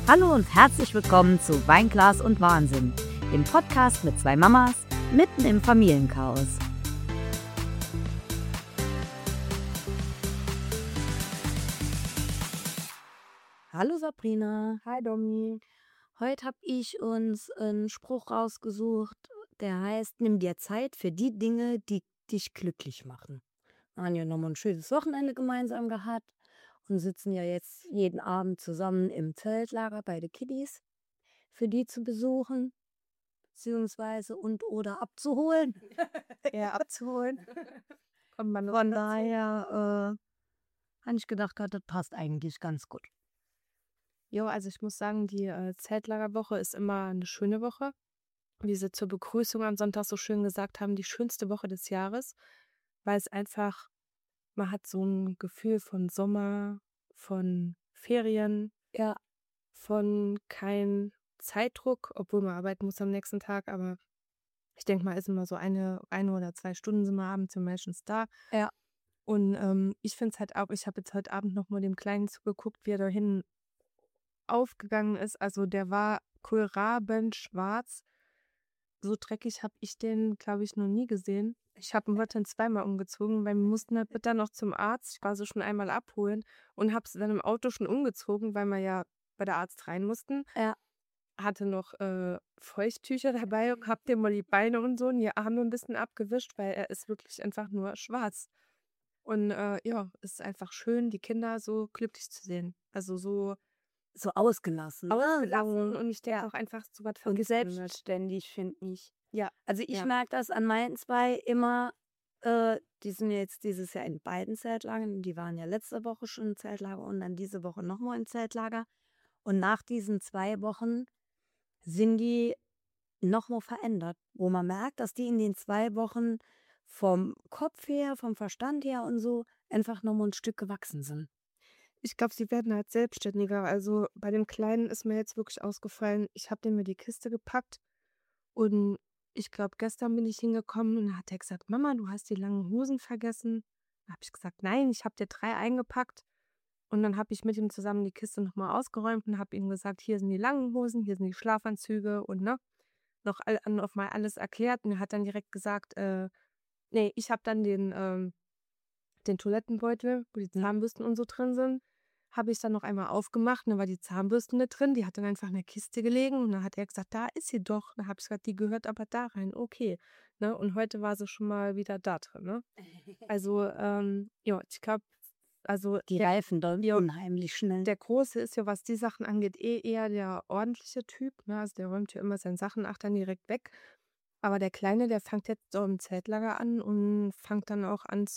Hallo und herzlich willkommen zu Weinglas und Wahnsinn, dem Podcast mit zwei Mamas mitten im Familienchaos. Hallo Sabrina. Hi Domi. Heute habe ich uns einen Spruch rausgesucht, der heißt: Nimm dir Zeit für die Dinge, die dich glücklich machen. Wir haben ja nochmal ein schönes Wochenende gemeinsam gehabt und sitzen ja jetzt jeden Abend zusammen im Zeltlager bei den Kiddies, für die zu besuchen, beziehungsweise oder abzuholen. Ja, abzuholen. Kommt man noch Von dazu? daher habe ich gedacht, das passt eigentlich ganz gut. Jo, also ich muss sagen, die Zeltlagerwoche ist immer eine schöne Woche. Wie sie zur Begrüßung am Sonntag so schön gesagt haben, die schönste Woche des Jahres, weil es einfach, man hat so ein Gefühl von Sommer, von Ferien, Ja, von kein Zeitdruck, obwohl man arbeiten muss am nächsten Tag, aber ich denke mal, ist immer so eine oder 2 Stunden sind wir abends ja meistens da. ja. Und ich finde es halt auch, ich habe jetzt heute Abend noch mal dem Kleinen zugeguckt, wie er dahin aufgegangen ist. Also der war kohlrabenschwarz. So dreckig habe ich den, glaube ich, noch nie gesehen. Ich habe ihn heute dann zweimal umgezogen, weil wir mussten halt bitte noch zum Arzt. Ich war so schon einmal abholen und habe sie dann im Auto schon umgezogen, weil wir ja bei der Arzt rein mussten. Ja. Hatte noch Feuchttücher dabei und hab dir mal die Beine und so und die Arme ein bisschen abgewischt, weil er ist wirklich einfach nur schwarz. Und ja, es ist einfach schön, die Kinder so glücklich zu sehen. Also so So ausgelassen. ausgelassen und ich denke Ja. auch einfach so was Und vergisst man nicht. selbstständig, finde ich. Ja, Also ich ja. merke das an meinen zwei immer, die sind jetzt dieses Jahr in beiden Zeltlagern. Die waren ja letzte Woche schon im Zeltlager und dann diese Woche nochmal im Zeltlager. Und nach diesen 2 Wochen sind die nochmal verändert, wo man merkt, dass die in den 2 Wochen vom Kopf her, vom Verstand her und so einfach nochmal ein Stück gewachsen sind. Ich glaube, sie werden halt selbstständiger. Also bei dem Kleinen ist mir jetzt wirklich ausgefallen, ich habe dem mir die Kiste gepackt und ich glaube, gestern bin ich hingekommen und dann hat er gesagt, Mama, du hast die langen Hosen vergessen. Da habe ich gesagt, nein, ich habe dir 3 eingepackt. Und dann habe ich mit ihm zusammen die Kiste nochmal ausgeräumt und habe ihm gesagt, hier sind die langen Hosen, hier sind die Schlafanzüge und ne, noch mal alles erklärt. Und er hat dann direkt gesagt, nee, ich habe dann den Toilettenbeutel, wo die Zahnbürsten und so drin sind, habe ich dann noch einmal aufgemacht. Und dann war die Zahnbürste nicht drin, die hat dann einfach in der Kiste gelegen. Und dann hat er gesagt, da ist sie doch. Da habe ich gesagt, die gehört aber da rein. Okay. Ne? Und heute war sie schon mal wieder da drin. Ne? Also, ja, ich glaube, also Die reifen dann Ja. unheimlich schnell. der Große ist ja, was die Sachen angeht, eher der ordentliche Typ. Ne? Also der räumt ja immer seine Sachen auch dann direkt weg. Aber der Kleine, der fängt jetzt so im Zeltlager an und fängt dann auch an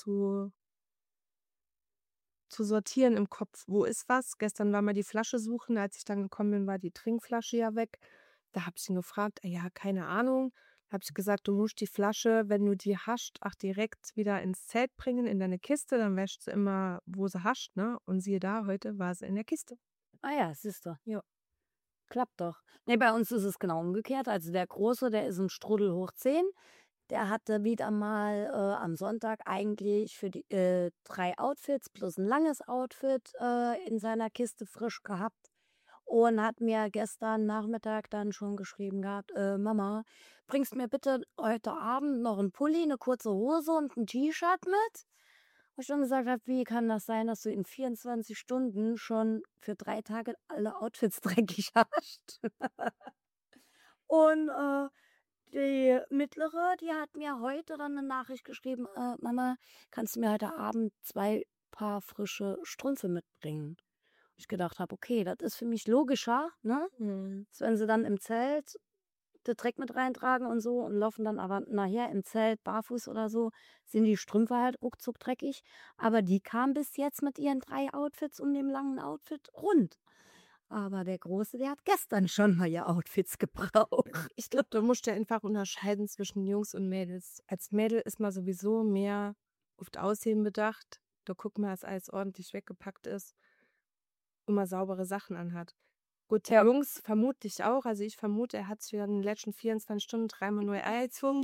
zu sortieren im Kopf. Wo ist was? Gestern war mal die Flasche suchen. Als ich dann gekommen bin, war die Trinkflasche ja weg. Da habe ich ihn gefragt, ja, keine Ahnung. Da habe ich gesagt, du musst die Flasche, wenn du die hast, auch direkt wieder ins Zelt bringen, in deine Kiste. Dann wäschst du immer, wo sie hast, ne? Und siehe da, heute war sie in der Kiste. Ah ja, siehst du. Ja. Klappt doch. Ne, bei uns ist es genau umgekehrt. Also der Große, der ist ein Strudel hoch 10. Der hatte wieder mal am Sonntag eigentlich für die 3 Outfits plus ein langes Outfit in seiner Kiste frisch gehabt und hat mir gestern Nachmittag dann schon geschrieben gehabt: Mama, bringst mir bitte heute Abend noch einen Pulli, eine kurze Hose und ein T-Shirt mit? Wo ich dann gesagt habe: Wie kann das sein, dass du in 24 Stunden schon für 3 Tage alle Outfits dreckig hast? Und die Mittlere, die hat mir heute dann eine Nachricht geschrieben: Mama, kannst du mir heute Abend 2 Paar frische Strümpfe mitbringen? Ich gedacht habe: Okay, das ist für mich logischer, ne? Als wenn sie dann im Zelt den Dreck mit reintragen und so und laufen dann aber nachher im Zelt barfuß oder so, sind die Strümpfe halt ruckzuck dreckig. Aber die kam bis jetzt mit ihren 3 Outfits und dem langen Outfit rund. Aber der Große, der hat gestern schon neue Outfits gebraucht. Ich glaube, da musst du einfach unterscheiden zwischen Jungs und Mädels. Als Mädel ist man sowieso mehr auf das Aussehen bedacht. Da guckt man, dass alles ordentlich weggepackt ist und man saubere Sachen anhat. Gut, Ja. Jungs vermute ich auch. Also ich vermute, er hat sich in den letzten 24 Stunden 3-mal neu angezogen. Ja.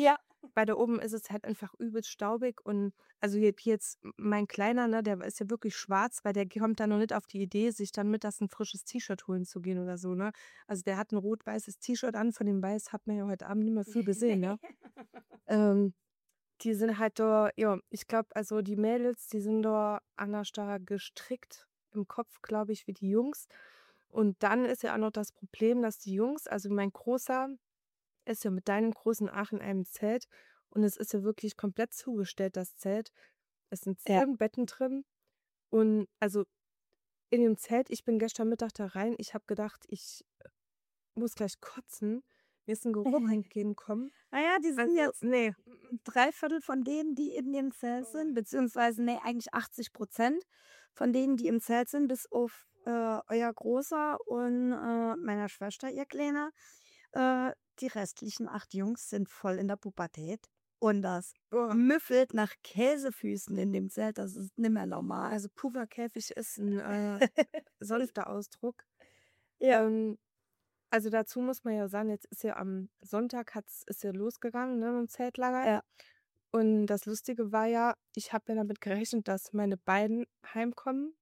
Weiter oben ist es halt einfach übelst staubig und also jetzt mein Kleiner, ne, der ist ja wirklich schwarz, weil der kommt da noch nicht auf die Idee, sich dann mittags ein frisches T-Shirt holen zu gehen oder so, ne? Also, der hat ein rot-weißes T-Shirt an, von dem Weiß hat man ja heute Abend nicht mehr viel gesehen, ne? Ähm, Die sind halt da ja, ich glaube, also, die Mädels, die sind da anders da gestrickt im Kopf, glaube ich, wie die Jungs. Und dann ist ja auch noch das Problem, dass die Jungs also, mein Großer ist ja mit deinem Großen auch in einem Zelt und es ist ja wirklich komplett zugestellt, das Zelt. Es sind Ja. 10 Betten drin und also, in dem Zelt ich bin gestern Mittag da rein, ich habe gedacht, ich muss gleich kotzen. Mir ist 'n Geruch entgegenkommen. Die sind Also, jetzt ne. 3/4 von denen, die in dem Zelt sind, beziehungsweise, ne, eigentlich 80% von denen, die im Zelt sind, bis auf, euer Großer und, meiner Schwester, ihr Kleiner. Äh, Die restlichen 8 Jungs sind voll in der Pubertät und das Oh, müffelt nach Käsefüßen in dem Zelt, das ist nimmer normal. also, Puberkäfig ist 'n, sanfter Ausdruck. Ja. Ähm, also, dazu muss man ja sagen, jetzt ist ja am Sonntag ist ja losgegangen, ne, mit'm Zeltlager. Ja, Und das Lustige war ja, ich habe ja damit gerechnet, dass meine beiden heimkommen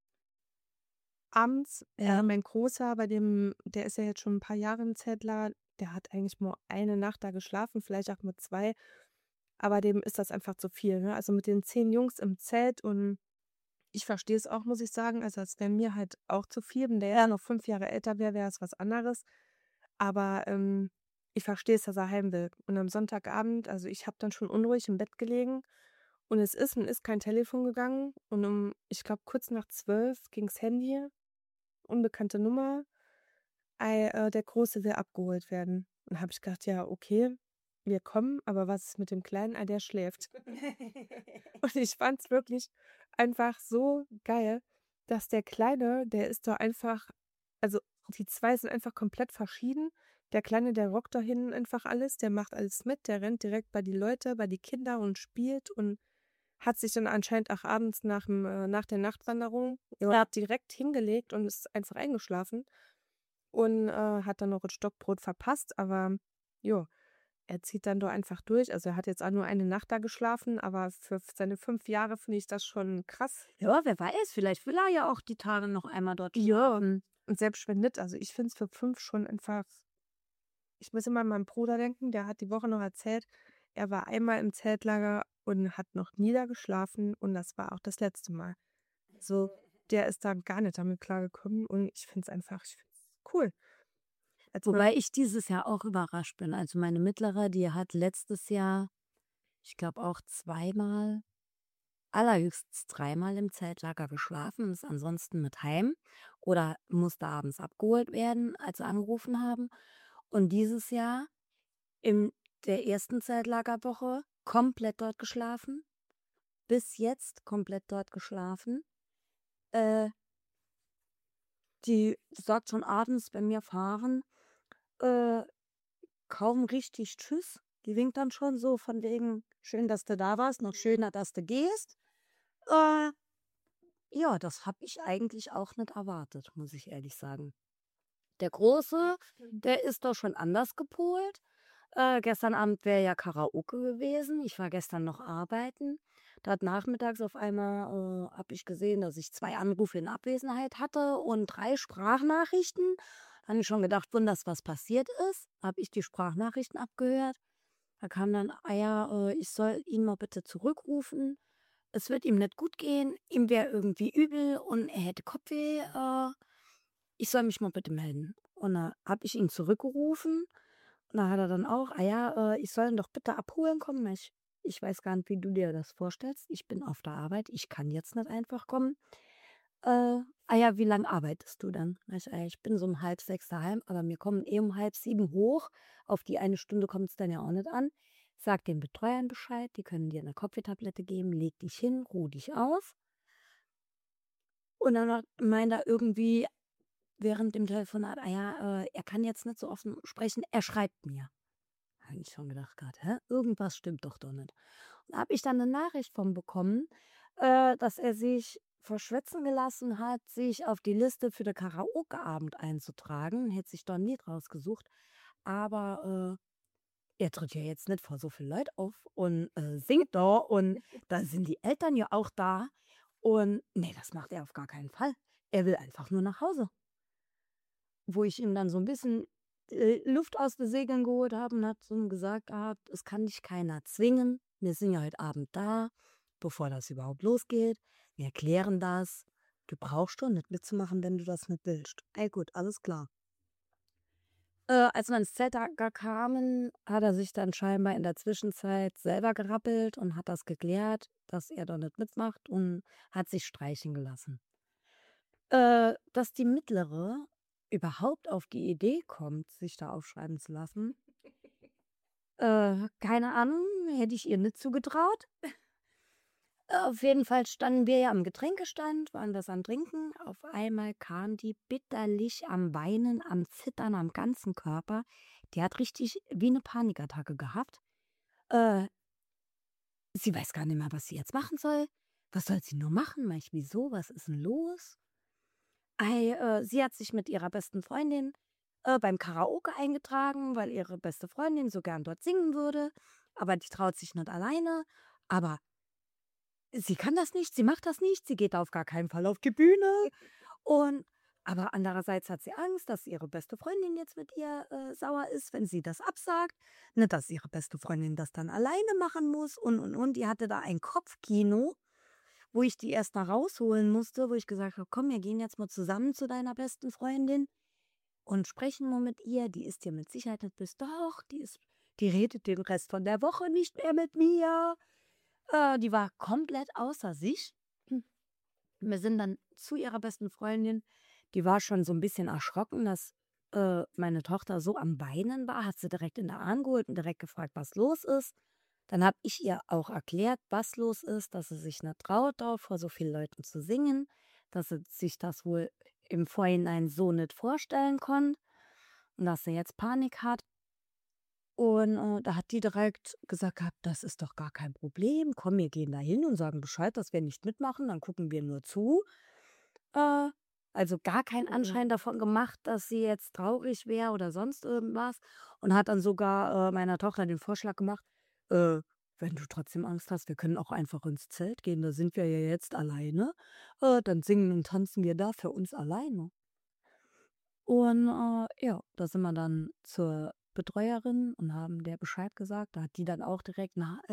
abends. ja. Mein Großer, der ist ja jetzt schon ein paar Jahre im Zeltlager, der hat eigentlich nur eine Nacht da geschlafen, vielleicht auch nur 2, aber dem ist das einfach zu viel, ne? Also, mit den 10 Jungs im Zelt und ich verstehe es auch, muss ich sagen. Also, es wäre mir halt auch zu viel. Wenn der jetzt noch 5 Jahre älter wäre, wäre es was anderes. Aber, ich verstehe es, dass er heim will. Und am Sonntagabend also, ich habe dann schon unruhig im Bett gelegen und es ist kein Telefon gegangen und ich glaube, kurz nach 12 ging's Handy, unbekannte Nummer, der Große will abgeholt werden. Und habe ich gedacht: „Ja, okay, wir kommen, aber was ist mit dem Kleinen? Ah, der schläft.“ Und ich fand's wirklich einfach so geil, dass der Kleine, der ist da einfach also, die 2 sind einfach komplett verschieden. Der Kleine, der rockt da hinten einfach alles, der macht alles mit, der rennt direkt bei die Leute, bei die Kinder und spielt und hat sich dann anscheinend auch abends nach der Nachtwanderung Ja. direkt hingelegt und ist einfach eingeschlafen und, hat dann noch 'n Stockbrot verpasst, aber ja, er zieht dann da einfach durch. Also, er hat jetzt auch nur eine Nacht da geschlafen, aber für seine 5 Jahre finde ich das schon krass. Ja, wer weiß, vielleicht will er ja auch die Tage noch einmal dort Ja, schlafen. und selbst wenn nicht, also, ich finde es für 5 schon einfach ich muss immer an meinen Bruder denken, der hat die Woche noch erzählt, er war einmal im Zeltlager und hat noch nie da geschlafen und das war auch das letzte Mal. So, der ist da gar nicht damit klargekommen und ich finde es cool. Also, Wobei ich dieses Jahr auch überrascht bin. Also, meine Mittlere, die hat letztes Jahr, ich glaube auch zweimal, allerhöchstens dreimal im Zeltlager geschlafen und ist ansonsten mit heim oder musste abends abgeholt werden, als sie angerufen haben. Und dieses Jahr in der ersten Zeltlagerwoche komplett dort geschlafen, bis jetzt komplett dort geschlafen. Äh, Die sagt schon abends, wenn wir fahren, äh, kaum richtig tschüss. Die winkt dann schon so von wegen: „Schön, dass du da warst, noch schöner, dass du gehst.“ Äh, ja, das habe ich eigentlich auch nicht erwartet, muss ich ehrlich sagen. Der Große, der ist doch schon anders gepolt. Gestern Abend wäre ja Karaoke gewesen. Ich war gestern noch arbeiten. Da hat nachmittags auf einmal, habe ich gesehen, dass ich 2 Anrufe in Abwesenheit hatte und 3 Sprachnachrichten. Da habe ich schon gedacht: „Wunders, was passiert ist.“ Habe ich die Sprachnachrichten abgehört. Da kam dann: „Ah ja, ich soll ihn mal bitte zurückrufen. Es wird ihm nicht gut gehen. Ihm wäre irgendwie übel und er hätte Kopfweh. Ich soll mich mal bitte melden.“ Und da habe ich ihn zurückgerufen und da hat er dann auch: „Ah ja, ich soll ihn doch bitte abholen kommen.“ Ich weiß gar nicht, wie du dir das vorstellst. Ich bin auf der Arbeit, ich kann jetzt nicht einfach kommen. „Ah ja, wie lange arbeitest du dann?“ Sage ich: Ich bin so um 5:30 daheim, aber wir kommen eh um 6:30 hoch. Auf die eine Stunde kommt es dann ja auch nicht an. Sag den Betreuern Bescheid, die können dir eine Kopfwehtablette geben, leg dich hin, ruh dich aus.“ Und dann meint er irgendwie während dem Telefonat: „Ah ja, er kann jetzt nicht so offen sprechen, er schreibt mir.“ Habe ich schon gedacht grad: „Hä, irgendwas stimmt doch nicht.“ Und da habe ich dann eine Nachricht von bekommen, dass er sich verschwätzen gelassen hat, sich auf die Liste für den Karaokeabend einzutragen, hätte sich da 'n Lied rausgesucht, aber, er tritt ja jetzt nicht vor so viel Leute auf und singt da und da sind die Eltern ja auch da. Und nee, das macht er auf gar keinen Fall. Er will einfach nur nach Hause. Wo ich ihm dann so ein bisschen Luft aus den Segeln geholt habe und hat so gesagt gehabt, es kann dich keiner zwingen. Wir sind ja heute Abend da, bevor das überhaupt losgeht. Wir erklären das. Du brauchst schon nicht mitzumachen, wenn du das nicht willst. Ey, gut, alles klar. Als wir ins Zeltlager kamen, hat er sich dann scheinbar in der Zwischenzeit selber gerappelt und hat das geklärt, dass er da nicht mitmacht und hat sich streichen gelassen. Dass die Mittlere überhaupt auf die Idee kommt, sich da aufschreiben zu lassen, keine Ahnung, hätte ich ihr nicht zugetraut. Auf jeden Fall standen wir ja am Getränkestand, waren das am Trinken. Auf einmal kam die bitterlich am Weinen, am Zittern, am ganzen Körper. Die hat richtig wie eine Panikattacke gehabt. Äh, Sie weiß gar nicht mehr, was sie jetzt machen soll. Was soll sie nur machen? Mach ich, wieso? Was ist denn los? Sie hat sich mit ihrer besten Freundin beim Karaoke eingetragen, weil ihre beste Freundin so gern dort singen würde. Aber die traut sich nicht alleine. Aber sie kann das nicht, sie macht das nicht, sie geht auf gar keinen Fall auf die Bühne. Aber andererseits hat sie Angst, dass ihre beste Freundin jetzt mit ihr sauer ist, wenn sie das absagt. Nicht, dass ihre beste Freundin das dann alleine machen muss und. Die hatte da ein Kopfkino, wo ich die erst mal rausholen musste, wo ich gesagt habe, komm, wir gehen jetzt mal zusammen zu deiner besten Freundin und sprechen mal mit ihr. Die ist dir mit Sicherheit nicht bist. Doch, die redet den Rest von der Woche nicht mehr mit mir. Die war komplett außer sich. Wir sind dann zu ihrer besten Freundin. Die war schon so ein bisschen erschrocken, dass meine Tochter so am Weinen war. Hat sie direkt in den Arm geholt und direkt gefragt, was los ist. Dann habe ich ihr auch erklärt, was los ist, dass sie sich nicht traut, dort vor so vielen Leuten zu singen, dass sie sich das wohl im Vorhinein so nicht vorstellen konnte und dass sie jetzt Panik hat. Und da hat die direkt gesagt gehabt, das ist doch gar kein Problem. Komm, wir gehen da hin und sagen Bescheid, dass wir nicht mitmachen, dann gucken wir nur zu. Äh, also gar keinen Anschein davon gemacht, dass sie jetzt traurig wäre oder sonst irgendwas. Und hat dann sogar meiner Tochter den Vorschlag gemacht, äh, wenn du trotzdem Angst hast, wir können auch einfach ins Zelt gehen, da sind wir ja jetzt alleine. Dann singen und tanzen wir da für uns alleine. Und ja, da sind wir dann zur Betreuerin und haben der Bescheid gesagt. Da hat die dann auch direkt,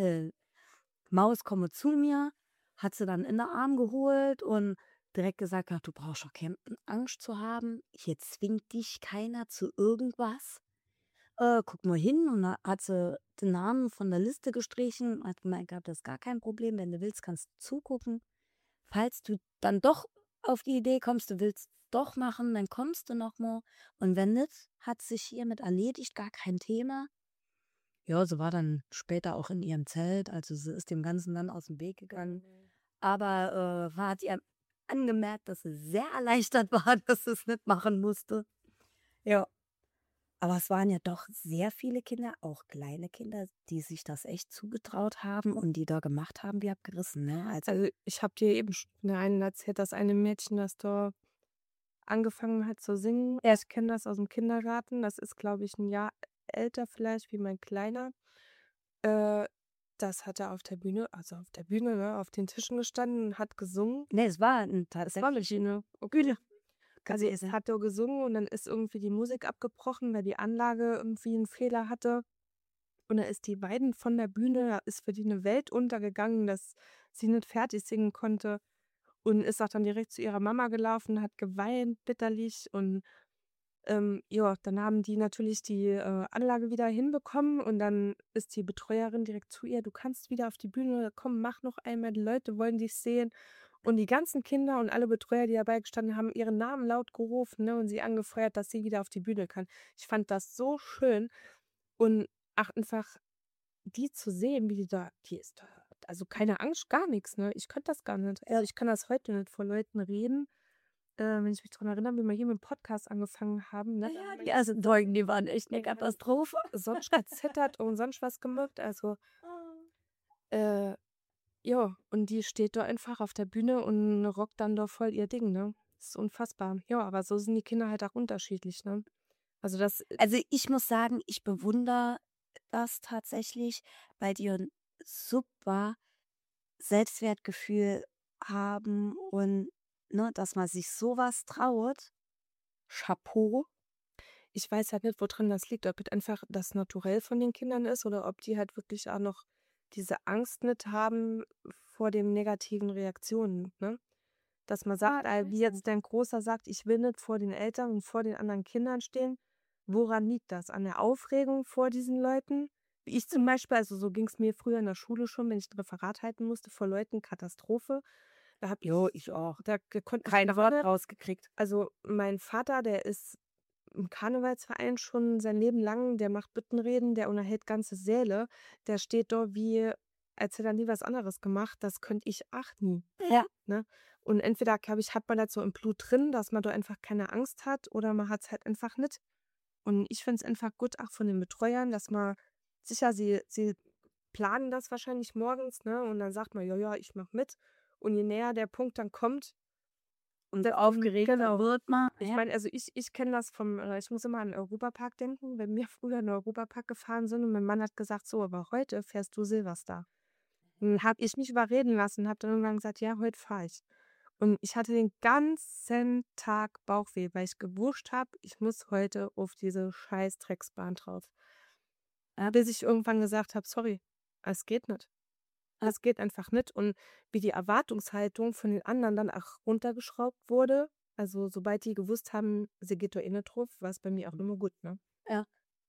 Maus, komme zu mir. Hat sie dann in den Arm geholt und direkt gesagt, du brauchst doch keine Angst zu haben. Hier zwingt dich keiner zu irgendwas. Guck mal hin. Und da hat sie den Namen von der Liste gestrichen. Hat gemeint, das ist gar kein Problem. Wenn du willst, kannst du zugucken. Falls du dann doch auf die Idee kommst, du willst doch machen, dann kommst du noch mal. Und wenn nicht, hat sich hiermit erledigt, gar kein Thema. Ja, sie war dann später auch in ihrem Zelt, also sie ist dem Ganzen dann aus dem Weg gegangen. Aber hat ihr angemerkt, dass sie sehr erleichtert war, dass sie es nicht machen musste. Ja. Aber es waren ja doch sehr viele Kinder, auch kleine Kinder, die sich das echt zugetraut haben und die da gemacht haben wie abgerissen. Ne? Also ich habe dir eben schon von der einen erzählt, dass eine Mädchen, das da angefangen hat zu singen. Ich kenne das aus dem Kindergarten. Das ist, glaube ich, ein Jahr älter vielleicht wie mein Kleiner. Äh, Das hat er auf der Bühne, ne, auf den Tischen gestanden und hat gesungen. Ne, es war Das war tatsächlich eine Bühne. Bühne. Also es hat er gesungen und dann ist irgendwie die Musik abgebrochen, weil die Anlage irgendwie einen Fehler hatte. Und dann ist die beiden von der Bühne, da ist für die eine Welt untergegangen, dass sie nicht fertig singen konnte. Und ist auch dann direkt zu ihrer Mama gelaufen, hat geweint bitterlich. Und ja, dann haben die natürlich die Anlage wieder hinbekommen. Und dann ist die Betreuerin direkt zu ihr, du kannst wieder auf die Bühne, komm, mach noch einmal, die Leute wollen dich sehen. Und die ganzen Kinder und alle Betreuer, die dabei gestanden haben, ihren Namen laut gerufen, ne, und sie angefeuert, dass sie wieder auf die Bühne kann. Ich fand das so schön. Und auch einfach die zu sehen, wie die ist da, also keine Angst, gar nichts, ne? Ich könnte das gar nicht. Also ich kann das heute nicht vor Leuten reden. Wenn ich mich daran erinnere, wie wir hier mit dem Podcast angefangen haben, ne? Ja, die ersten Folgen, die waren echt eine Katastrophe. Sonst gezittert und sonst was gemacht. Also, ja, und die steht da einfach auf der Bühne und rockt dann da voll ihr Ding, ne? Das ist unfassbar. Ja, aber so sind die Kinder halt auch unterschiedlich, ne? Also das, Also ich muss sagen, ich bewundere das tatsächlich bei dir 'n super Selbstwertgefühl haben und, ne, dass man sich sowas traut. Chapeau. Ich weiß halt nicht, woran das liegt, ob es einfach das Naturell von den Kindern ist oder ob die halt wirklich auch noch diese Angst nicht haben vor den negativen Reaktionen, ne? Dass man sagt, wie jetzt dein Großer sagt: „Ich will nicht vor den Eltern und vor den anderen Kindern stehen.“ Woran liegt das? An der Aufregung vor diesen Leuten? Wie ich zum Beispiel, also so ging es mir früher in der Schule schon, wenn ich 'n Referat halten musste vor Leuten, Katastrophe. Da habe Jo, ich auch. da konnte ich Kein gar Wort nicht. rausgekriegt. Also, mein Vater, der ist im Karnevalsverein schon sein Leben lang, der macht Büttenreden, der unterhält ganze Säle. Der steht dort wie, als hätte er nie was anderes gemacht. Das könnte ich ach nie, Ja. ne? Und entweder, glaube ich, hat man das so im Blut drin, dass man da einfach keine Angst hat oder man hat's halt einfach nicht. Und ich finde es einfach gut, auch von den Betreuern, dass man sicher, sie planen das wahrscheinlich morgens, ne, und dann sagt man: „Ja, ja, ich mache mit.“ Und je näher der Punkt dann kommt, Und desto aufgeregter genau. wird man. Ich Ja. meine, also ich kenne das vom ich muss immer an den Europapark denken, wenn wir früher in den Europapark gefahren sind und mein Mann hat gesagt: „So, aber heute fährst du Silvester.“ Dann habe ich mich überreden lassen und habe dann irgendwann gesagt: „Ja, heute fahre ich.“ Und ich hatte den ganzen Tag Bauchweh, weil ich gewusst habe, ich muss heute auf diese scheiß Drecksbahn drauf. Bis ich irgendwann gesagt habe: „Sorry, es geht nicht.“ Ja. Es geht einfach nicht. Und wie die Erwartungshaltung von den anderen dann auch runtergeschraubt wurde, also sobald die gewusst haben, sie geht da eh nicht drauf, war's bei mir auch immer gut, ne? Ja.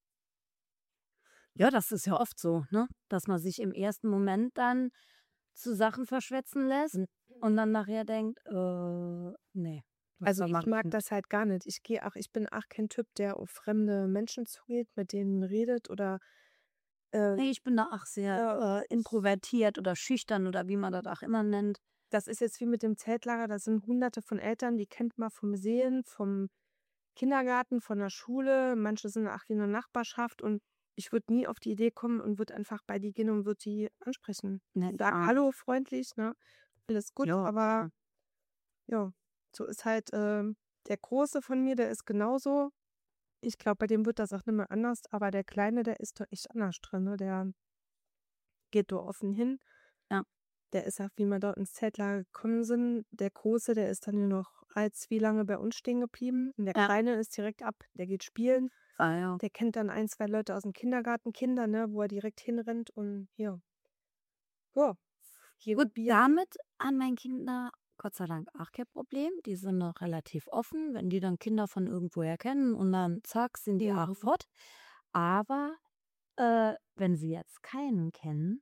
Ja, das ist ja oft so, ne? Dass man sich im ersten Moment dann zu Sachen verschwätzen lässt und dann nachher denkt: ne, Also, das ich mache ich mag nicht.“ das halt gar nicht. Ich bin auch kein Typ, der auf fremde Menschen zugeht, mit denen redet oder, äh, Ne, ich bin da auch ja, sehr, introvertiert oder schüchtern oder wie man das auch immer nennt. das ist jetzt wie mit dem Zeltlager, da sind Hunderte von Eltern, die kennt man vom Sehen, vom Kindergarten, von der Schule. Manche sind auch in der Nachbarschaft und ich würde nie auf die Idee kommen und würde einfach bei die gehen und würde die ansprechen. Ne, ich Sag auch hallo nicht. freundlich, ne? Alles gut, Ja, aber ja, so ist halt, der Große von mir, der ist genauso. Ich glaube, bei dem wird das auch nicht mehr anders, aber der Kleine, der ist da echt anders drin, ne? Der geht da offen hin. ja, Der ist auch, wie wir dort ins Zeltlager gekommen sind, der Große, der ist dann nur noch als wie lange bei uns stehen geblieben. Und der ja. Kleine ist direkt ab, der geht spielen. Ah ja. Der kennt dann ein 2 Leute aus dem Kindergarten, Kinder, ne, wo er direkt hinrennt und ja. Ja, Gut, jedem Bier. damit haben meine Kinder Gott sei Dank auch kein Problem. Die sind noch relativ offen, wenn die dann Kinder von irgendwoher kennen und dann zack, sind die auch fort. Aber, wenn sie jetzt keinen kennen,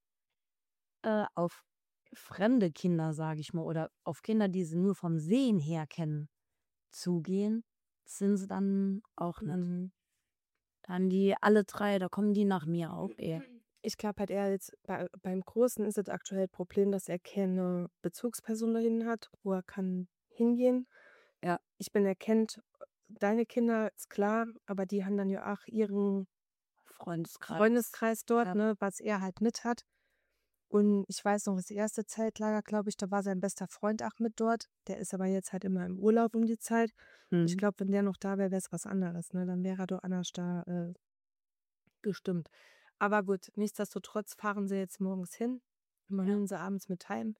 auf fremde Kinder, sage ich mal, oder auf Kinder, die sie nur vom Sehen her kennen, zugehen, sind sie dann auch nicht. Mhm. Dann die alle 3, da kommen die nach mir auch eher. Ich glaube halt eher jetzt beim Großen ist es aktuell Problem, dass er keine Bezugsperson dahin hat, wo er kann hingehen. Ja, Ich bin er kennt deine Kinder, ist klar, aber die haben dann ja auch ihren Freundeskreis. Freundeskreis dort, Ja. ne, was er halt mit hat. Und ich weiß noch, das erste Zeltlager, glaube ich, da war sein bester Freund auch mit dort. Der ist aber jetzt halt immer im Urlaub um die Zeit. Ich Mhm. glaube, wenn der noch da wäre, wäre es was anderes, ne? Dann wäre er doch anders da, gestimmt. Aber gut, nichtsdestotrotz fahren sie jetzt morgens hin. Man Ja. nimmt sie abends mit heim.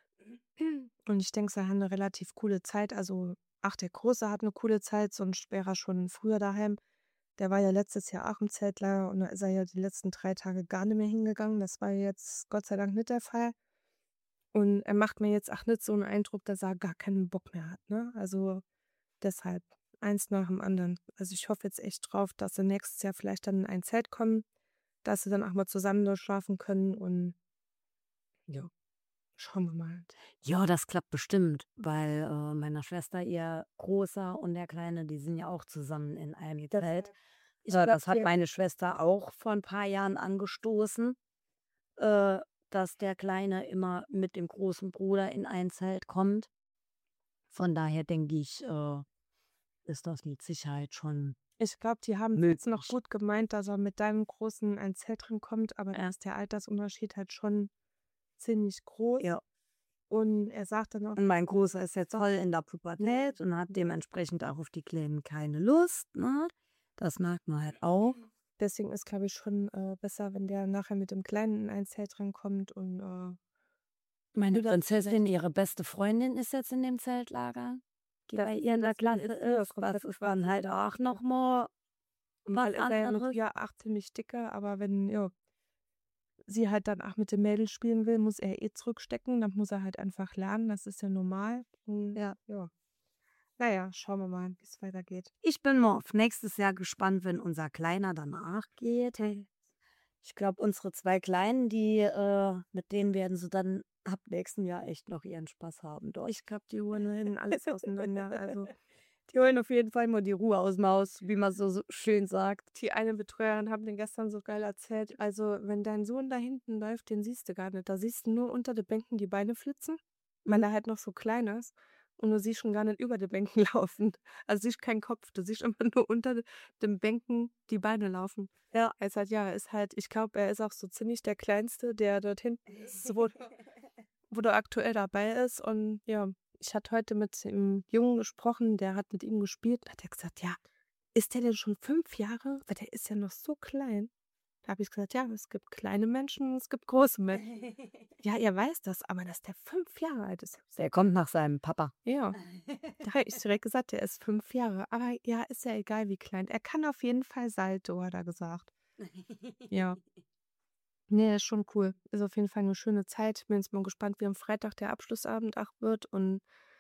Und ich denke, sie haben eine relativ coole Zeit. Also, ach, der Große hat eine coole Zeit, sonst wäre er schon früher daheim. Der war ja letztes Jahr auch im Zeltlager und da ist er ja die letzten 3 Tage gar nicht mehr hingegangen. Das war jetzt Gott sei Dank nicht der Fall. Und er macht mir jetzt auch nicht so 'n Eindruck, dass er gar keinen Bock mehr hat, ne? Also, deshalb eins nach dem anderen. Also, ich hoffe jetzt echt drauf, dass sie nächstes Jahr vielleicht dann in ein Zelt kommen, dass sie dann auch mal zusammen da schlafen können und ja, schauen wir mal. Ja, das klappt bestimmt, weil, meiner Schwester, ihr Großer und der Kleine, die sind ja auch zusammen in einem Zelt. Deshalb, ich glaube, Das hat meine Schwester auch vor ein paar Jahren angestoßen, äh, dass der Kleine immer mit dem großen Bruder in ein Zelt kommt. Von daher denke ich, ist das mit Sicherheit schon die haben es jetzt noch möglich. gut gemeint, dass er mit deinem Großen in ein Zelt drin kommt, aber da Ja, ist der Altersunterschied halt schon ziemlich groß. ja. Und er sagt dann auch Und mein Großer ist jetzt voll in der Pubertät und hat dementsprechend auch auf die Kleinen keine Lust, ne? Das merkt man halt auch. Deswegen ist, glaube ich, schon besser, wenn der nachher mit dem Kleinen in ein Zelt rankommt und Meine du das Prinzessin, ihre beste Freundin ist jetzt in dem Zeltlager, die bei ihr in der Klasse ist. Das ist dann halt auch noch mal was mal ist er ja mit anderes. ihr 8 ziemlich dicke, aber wenn, ja, sie halt dann auch mit dem Mädel spielen will, muss er zurückstecken. Dann muss er halt einfach lernen. Das ist ja normal. Ja. Ja. Naja, schauen wir mal, wie es weitergeht. Ich bin mal auf nächstes Jahr gespannt, wenn unser Kleiner danach geht. Ich glaube, unsere 2 Kleinen, mit denen werden sie dann ab nächsten Jahr echt noch ihren Spaß haben dort. Ich glaube, die holen alles auseinander. Also Die holen auf jeden Fall mal die Ruhe aus dem Haus, wie man so schön sagt. die eine Betreuerin hat mir gestern so geil erzählt. Also wenn dein Sohn da hinten läuft, den siehst du gar nicht. Da siehst du nur unter den Bänken die Beine flitzen, weil er halt noch so klein ist. Und du siehst schon gar nicht über die Bänken laufen. Also siehst keinen Kopf. Du siehst immer nur unter den Bänken die Beine laufen. Ja. Er ist halt, ja, er ist halt, ich glaube, er ist auch so ziemlich der Kleinste, der dort hinten ist, wo der aktuell dabei ist. Und ja, ich hatte heute mit dem Jungen gesprochen, der hat mit ihm gespielt. Da hat er gesagt, ja, ist der denn schon 5 Jahre? Weil der ist ja noch so klein. Da habe ich gesagt, ja, es gibt kleine Menschen und es gibt große Menschen. Ja, er weiß das, aber dass der 5 Jahre alt ist. Der kommt nach seinem Papa. Ja, da habe ich direkt gesagt, der ist 5 Jahre. Aber ja, ist ja egal, wie klein. Er kann auf jeden Fall Salto, hat er gesagt. Ja. Nee, ist schon cool. Ist auf jeden Fall eine schöne Zeit. Bin jetzt mal gespannt, wie am Freitag der Abschlussabend auch wird. Und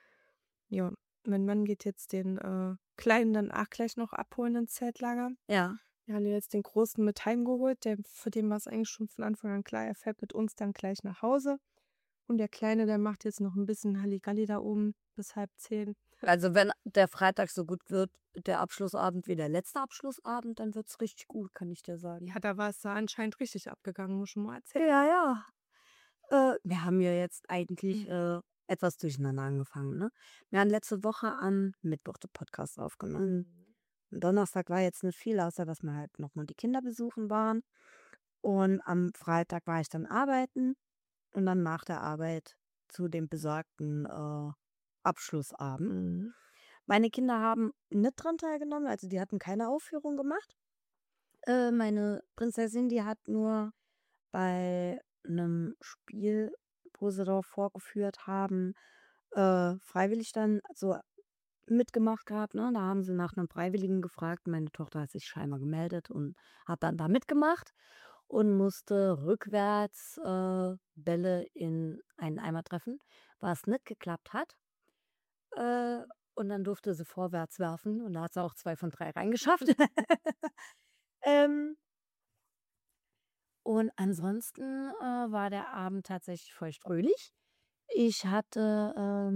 ja, mein Mann geht jetzt den Kleinen dann auch gleich noch abholen ins Zeltlager. Ja. Wir haben jetzt den Großen mit heimgeholt. Für den war es eigentlich schon von Anfang an klar, er fährt mit uns dann gleich nach Hause. Und der Kleine, der macht jetzt noch ein bisschen Halligalli da oben bis 9:30. Also wenn der Freitag so gut wird, der Abschlussabend wie der letzte Abschlussabend, dann wird es richtig gut, kann ich dir sagen. Ja, da war es da anscheinend richtig abgegangen, muss ich schon mal erzählen. Ja, ja. Wir haben ja jetzt eigentlich etwas durcheinander angefangen, ne? Wir haben letzte Woche am Mittwoch den Podcast aufgenommen. Donnerstag war jetzt nicht viel, außer dass wir halt nochmal die Kinder besuchen waren. Und am Freitag war ich dann arbeiten und dann nach der Arbeit zu dem besagten Abschlussabend. Mhm. Meine Kinder haben nicht dran teilgenommen, also die hatten keine Aufführung gemacht. Meine Prinzessin, die hat nur bei einem Spiel, wo sie dort vorgeführt haben, freiwillig dann so mitgemacht gehabt. Ne? Da haben sie nach einem Freiwilligen gefragt. Meine Tochter hat sich scheinbar gemeldet und hat dann da mitgemacht und musste rückwärts Bälle in einen Eimer treffen, was nicht geklappt hat. Und dann durfte sie vorwärts werfen und da hat sie auch 2 von 3 reingeschafft. ähm, und ansonsten war der Abend tatsächlich feuchtfröhlich. Ich hatte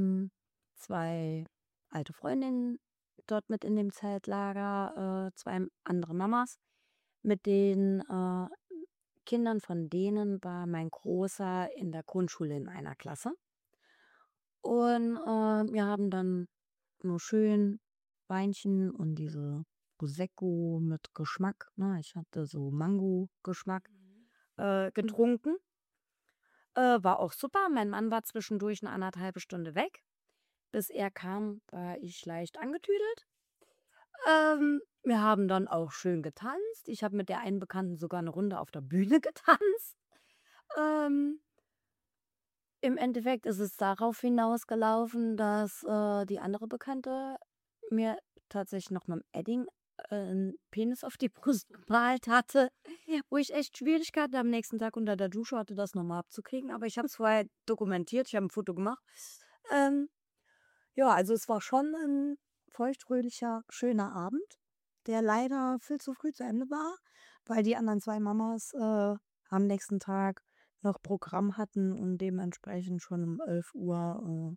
2 alte Freundinnen dort mit in dem Zeltlager, 2 andere Mamas. Mit den Kindern von denen war mein Großer in der Grundschule in einer Klasse. Und wir haben dann nur schön Weinchen und diese Prosecco mit Geschmack, ne? Ich hatte so Mango-Geschmack getrunken. War auch super. Mein Mann war zwischendurch eine 1,5 Stunde weg. Bis er kam, war ich leicht angetüdelt. Wir haben dann auch schön getanzt. Ich habe mit der einen Bekannten sogar eine Runde auf der Bühne getanzt. Ähm, Im Endeffekt ist es darauf hinausgelaufen, dass die andere Bekannte mir tatsächlich noch mit dem Edding einen Penis auf die Brust gemalt hatte, wo ich echt Schwierigkeiten am nächsten Tag unter der Dusche hatte, das nochmal abzukriegen. Aber ich habe es vorher dokumentiert, ich habe ein Foto gemacht. Ähm, ja, also es war schon ein feuchtfröhlicher, schöner Abend, der leider viel zu früh zu Ende war, weil die anderen 2 Mamas am nächsten Tag noch Programm hatten und dementsprechend schon um 11 Uhr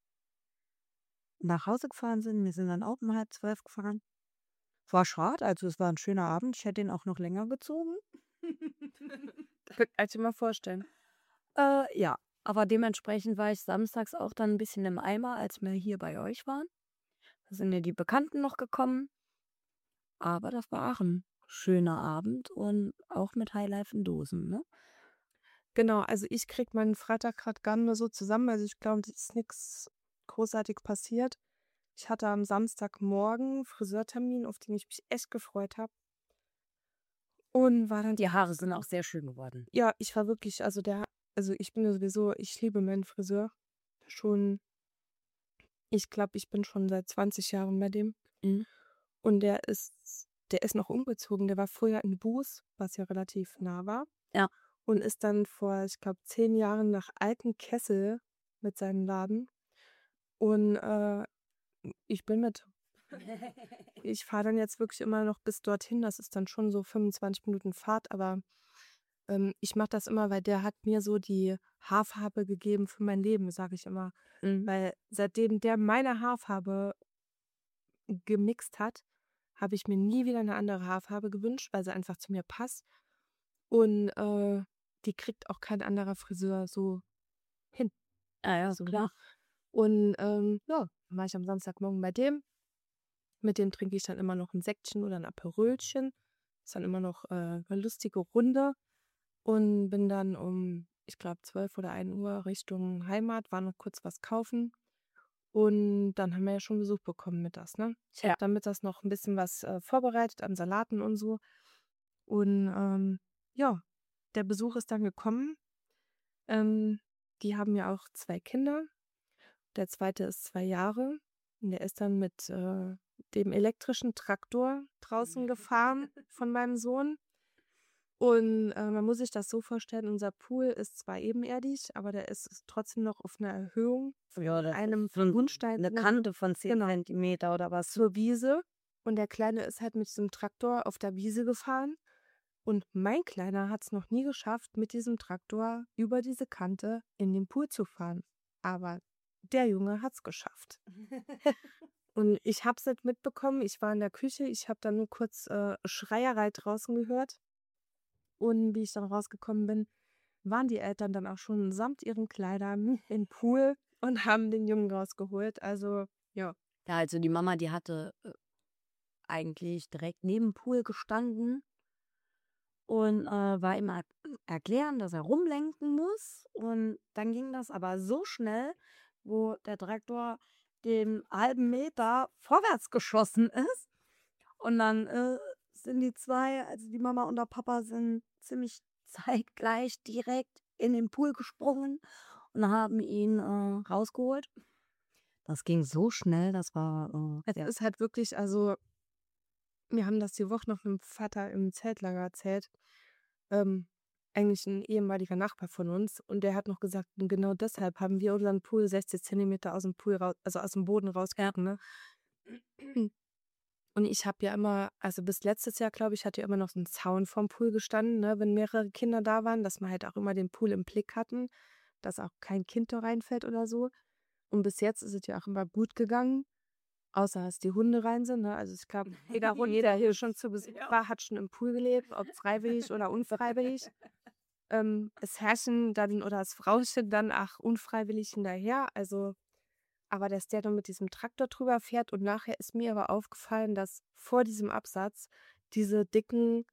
nach Hause gefahren sind. Wir sind dann auch um 11:30 gefahren. War schade, also es war ein schöner Abend. Ich hätte ihn auch noch länger gezogen. Kann ich dir mal vorstellen. Ja, aber dementsprechend war ich samstags auch dann ein bisschen im Eimer, als wir hier bei euch waren. Da sind ja die Bekannten noch gekommen. Aber das war auch ein schöner Abend und auch mit Highlife in Dosen, ne? Genau, also ich krieg meinen Freitag gerade gar nicht mehr so zusammen. Also ich glaube, es ist nichts großartig passiert. Ich hatte am Samstagmorgen Friseurtermin, auf den ich mich echt gefreut habe. und war dann Die Haare sind auch sehr schön geworden. ja, ich war wirklich ich bin ja sowieso ich liebe meinen Friseur schon ich glaube, ich bin schon seit 20 Jahren bei dem Mhm. und der ist noch umgezogen. Der war früher in Buß, was ja relativ nah war Ja. und ist dann vor, ich glaube, 10 Jahren nach Altenkessel mit seinem Laden und, ich bin mit ich fahre dann jetzt wirklich immer noch bis dorthin. Das ist dann schon so 25 Minuten Fahrt, aber, ich mache das immer, weil der hat mir so die Haarfarbe gegeben für mein Leben, sage ich immer. Mhm. Weil seitdem der meine Haarfarbe gemixt hat, habe ich mir nie wieder eine andere Haarfarbe gewünscht, weil sie einfach zu mir passt und, die kriegt auch kein anderer Friseur so hin, Ah ja, so, ne? klar. Und, ja, dann war ich am Samstagmorgen bei dem. Mit dem trinke ich dann immer noch ein Säckchen oder ein Aperölchen. Ist dann immer noch, 'ne lustige Runde und bin dann um, ich glaube, 12 oder 1 Uhr Richtung Heimat, war noch kurz was kaufen und dann haben wir ja schon Besuch bekommen mittags, ne? Ich habe Ja. dann mittags noch ein bisschen was, vorbereitet an Salaten und so und, ja, der Besuch ist dann gekommen. Ähm, Die haben ja auch 2 Kinder. Der zweite ist 2 Jahre und der ist dann mit, dem elektrischen Traktor draußen gefahren von meinem Sohn. Und, man muss sich das so vorstellen, unser Pool ist zwar ebenerdig, aber der ist trotzdem noch auf einer Erhöhung Ja, von das einem ist so 'n Grundstein 'ne Kante von 10 genau, Zentimeter oder was. zur Wiese. Und der Kleine ist halt mit diesem Traktor auf der Wiese gefahren. Und mein Kleiner hat es noch nie geschafft, mit diesem Traktor über diese Kante in den Pool zu fahren. Aber der Junge hat es geschafft. Und ich habe es nicht mitbekommen. Ich war in der Küche. Ich habe dann nur kurz, Schreierei draußen gehört. Und wie ich dann rausgekommen bin, waren die Eltern dann auch schon samt ihren Kleidern im Pool und haben den Jungen rausgeholt. Also, ja. Ja, also die Mama, die hatte, eigentlich direkt neben dem Pool gestanden und, war ihm erklären, dass er rumlenken muss. Und dann ging das aber so schnell, wo der Traktor den halben Meter vorwärts geschossen ist. Und dann, sind die 2, also die Mama und der Papa sind ziemlich zeitgleich direkt in den Pool gesprungen und haben ihn, rausgeholt. Das ging so schnell, das war, Es ja. ist halt wirklich also, wir haben das die Woche noch mit dem Vater im Zeltlager erzählt. Ähm, Eigentlich ein ehemaliger Nachbar von uns und der hat noch gesagt: „Und genau deshalb haben wir unseren Pool 60 Zentimeter aus dem Pool raus also aus dem Boden Ja. rausgehoben, ne?“ Und ich habe ja immer also bis letztes Jahr, glaube ich, hat ja immer noch so 'n Zaun vorm Pool gestanden, ne, wenn mehrere Kinder da waren, dass wir halt auch immer den Pool im Blick hatten, dass auch kein Kind da reinfällt oder so. Und bis jetzt ist es ja auch immer gut gegangen, außer dass die Hunde rein sind, ne? Also, ich glaube, jeder Hund, der hier schon zu Besuch Ja. war, hat schon im Pool gelebt, ob freiwillig oder unfreiwillig. Es Herrchen dann oder das Frauchen dann auch unfreiwillig hinterher, also aber dass der dann mit diesem Traktor drüber fährt und nachher ist mir aber aufgefallen, dass vor diesem Absatz diese dicken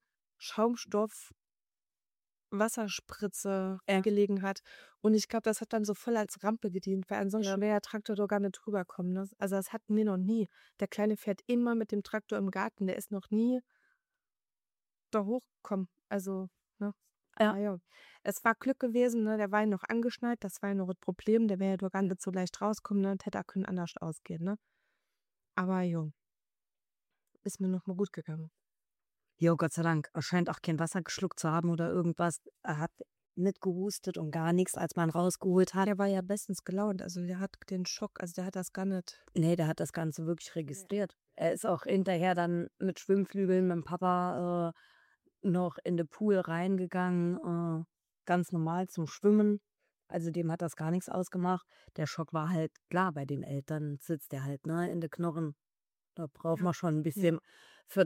Schaumstoff-Wasserspritze Ja. gelegen hat. Und ich glaube, das hat dann so voll als Rampe gedient, weil Ja. ansonsten wäre der Traktor doch gar nicht drüber kommen, ne? Also, das hatten wir noch nie. Der Kleine fährt immer mit dem Traktor im Garten, der ist noch nie da hochgekommen. Also, ne? Ja. Ah ja. Es war Glück gewesen, ne? Der war ja noch angeschnallt, das war ja noch das Problem. Der wäre ja doch gar nicht so leicht rauskommen, ne? Und hätte auch können anders ausgehen, ne? Aber ja, ist mir noch mal gut gegangen. Jo, Gott sei Dank. Er scheint auch kein Wasser geschluckt zu haben oder irgendwas. Er hat nicht gehustet und gar nichts, als man ihn rausgeholt hat. Der war ja bestens gelaunt, also der hat den Schock also der hat das gar nicht Ne, der hat das Ganze wirklich registriert. Er ist auch hinterher dann mit Schwimmflügeln mit'm Papa, noch in den Pool reingegangen, ganz normal zum Schwimmen. Also, dem hat das gar nichts ausgemacht. Der Schock war halt klar, bei den Eltern sitzt der halt, ne, in den Knochen. Da braucht ja, man schon 'n ja, bisschen für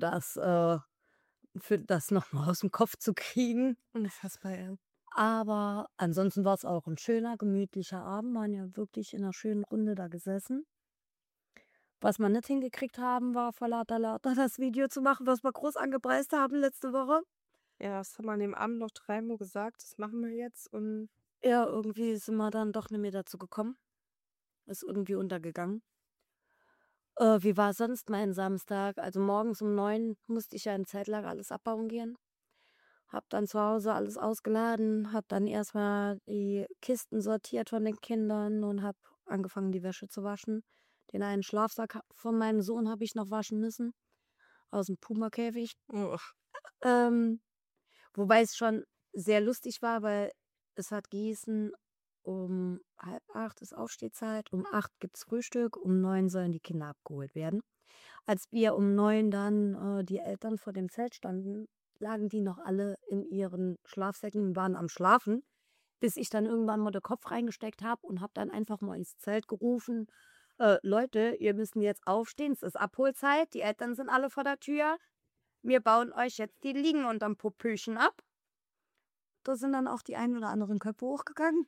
das noch mal aus'm Kopf zu kriegen. unfassbar, ja. Aber ansonsten war's auch 'n schöner, gemütlicher Abend. Waren ja wirklich in 'ner schönen Runde da gesessen. Was wir nicht hingekriegt haben, war vor lauter das Video zu machen, was wir groß angepreist haben letzte Woche. Ja, das haben wir an dem Abend noch dreimal gesagt, das machen wir jetzt und Ja, irgendwie sind wir dann doch nicht mehr dazu gekommen. Ist irgendwie untergegangen. Wie war sonst mein Samstag? Also morgens um 9 musste ich ja im Zeltlager alles abbauen gehen. Hab dann zu Hause alles ausgeladen, hab dann erstmal die Kisten sortiert von den Kindern und hab angefangen, die Wäsche zu waschen. Den einen Schlafsack von meinem Sohn habe ich noch waschen müssen, aus dem Puma-Käfig. Ähm, Wobei es schon sehr lustig war, weil es hat gehießen, um 7:30 ist Aufstehzeit, um 8 gibt's Frühstück, um 9 sollen die Kinder abgeholt werden. Als wir um 9 dann die Eltern vor dem Zelt standen, lagen die noch alle in ihren Schlafsäcken und waren am Schlafen, bis ich dann irgendwann mal den Kopf reingesteckt habe und habe dann einfach mal ins Zelt gerufen, Leute, ihr müsst jetzt aufstehen, es ist Abholzeit, die Eltern sind alle vor der Tür, wir bauen euch jetzt die Liegen unterm Popöchen ab. Da sind dann auch die ein oder anderen Köpfe hochgegangen.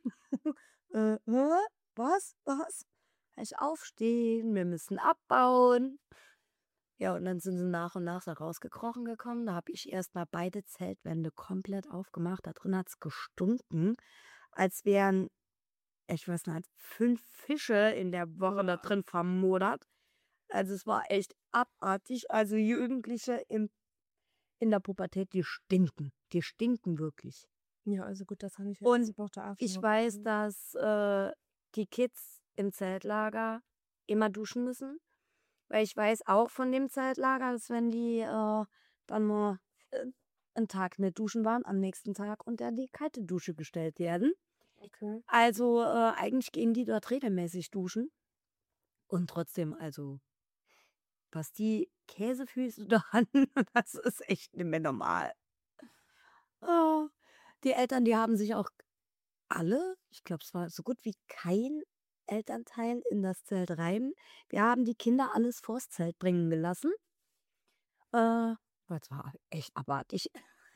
Was? Was? Ich aufstehen, wir müssen abbauen. Ja, und dann sind sie nach und nach da rausgekrochen gekommen. Da habe ich erstmal beide Zeltwände komplett aufgemacht. Da drin hat es gestunken, als wären, ich weiß nicht, 5 Fische in der Woche da drin vermodert. Also es war echt abartig. Also Jugendliche in der Pubertät, die stinken. Die stinken wirklich. Ja, also gut, das habe ich Und jetzt auch da ich weiß, dass die Kids im Zeltlager immer duschen müssen. Weil ich weiß auch von dem Zeltlager, dass wenn die dann mal einen Tag nicht duschen waren, am nächsten Tag unter die kalte Dusche gestellt werden. Okay. Also eigentlich gehen die dort regelmäßig duschen. Und trotzdem, also was die Käsefüße da hatten, das ist echt nicht mehr normal. Die Eltern, die haben sich auch alle, ich glaube, es war so gut wie kein Elternteil in das Zelt rein. Wir haben die Kinder alles vors Zelt bringen gelassen. Das war echt abartig.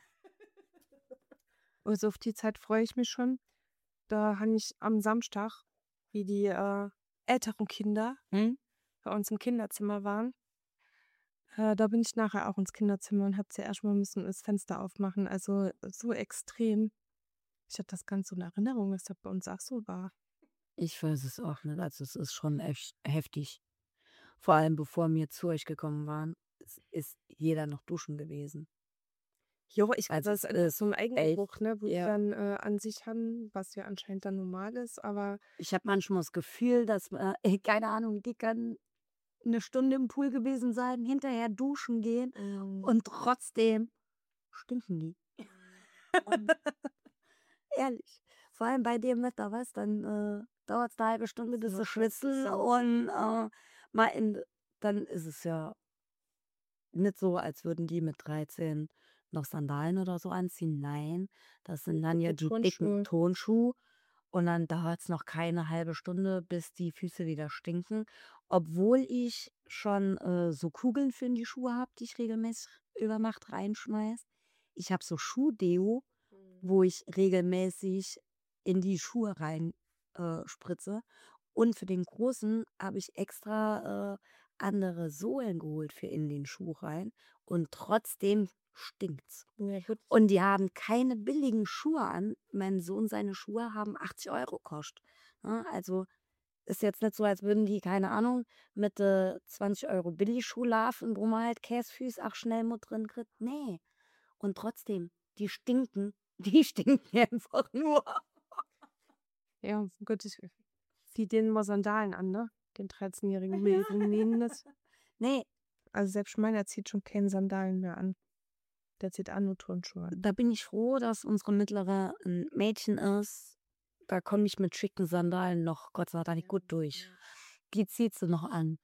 Also auf die Zeit freue ich mich schon. Da habe ich am Samstag, wie die älteren Kinder bei uns im Kinderzimmer waren, da bin ich nachher auch ins Kinderzimmer und habe zuerst mal müssen das Fenster aufmachen. Also so extrem. Ich hatte das ganz so in Erinnerung, dass das bei uns auch so war. Ich weiß es auch nicht. Also es ist schon echt heftig. Vor allem bevor wir zu euch gekommen waren, ist jeder noch duschen gewesen. Jo, ich Also das ist es einfach ist so ein echt, Eigengeruch, ne, wo die ja. dann an sich haben, was ja anscheinend dann normal ist, aber Ich habe manchmal das Gefühl, dass, keine Ahnung, die können eine Stunde im Pool gewesen sein, hinterher duschen gehen und trotzdem stinken die. Ehrlich. Vor allem bei dem Wetter, weißt dann dauert es eine halbe Stunde, bis sie schwitzen und dann ist es ja nicht so, als würden die mit 13 noch Sandalen oder so anziehen. Nein, das sind dann ja die dicken Turnschuhe. Und dann dauert es noch keine halbe Stunde, bis die Füße wieder stinken. Obwohl ich schon so Kugeln für in die Schuhe habe, die ich regelmäßig über Nacht reinschmeiß. Ich habe so Schuhdeo, wo ich regelmäßig in die Schuhe rein spritze. Und für den Großen habe ich extra andere Sohlen geholt für in den Schuh rein. Und trotzdem stinkt's. ja, gut. Und die haben keine billigen Schuhe an. Mein Sohn, seine Schuhe haben 80 Euro gekostet. Ne? Also ist jetzt nicht so, als würden die, keine Ahnung, mit 20 Euro Billigschuh laufen, wo man halt Käsefüß auch schnell mit drin kriegt. Nee. Und trotzdem, die stinken. Die stinken einfach nur. Ja, gut, ich ziehe denen mal Sandalen an, ne? Den 13-jährigen Mädchen nehmen das. Nee, Also selbst meiner zieht schon keine Sandalen mehr an. Der zieht an nur Turnschuhe an. da bin ich froh, dass unsere Mittlere ein Mädchen ist. Da komme ich mit schicken Sandalen noch, Gott sei Dank, gut durch. Die zieht sie noch an.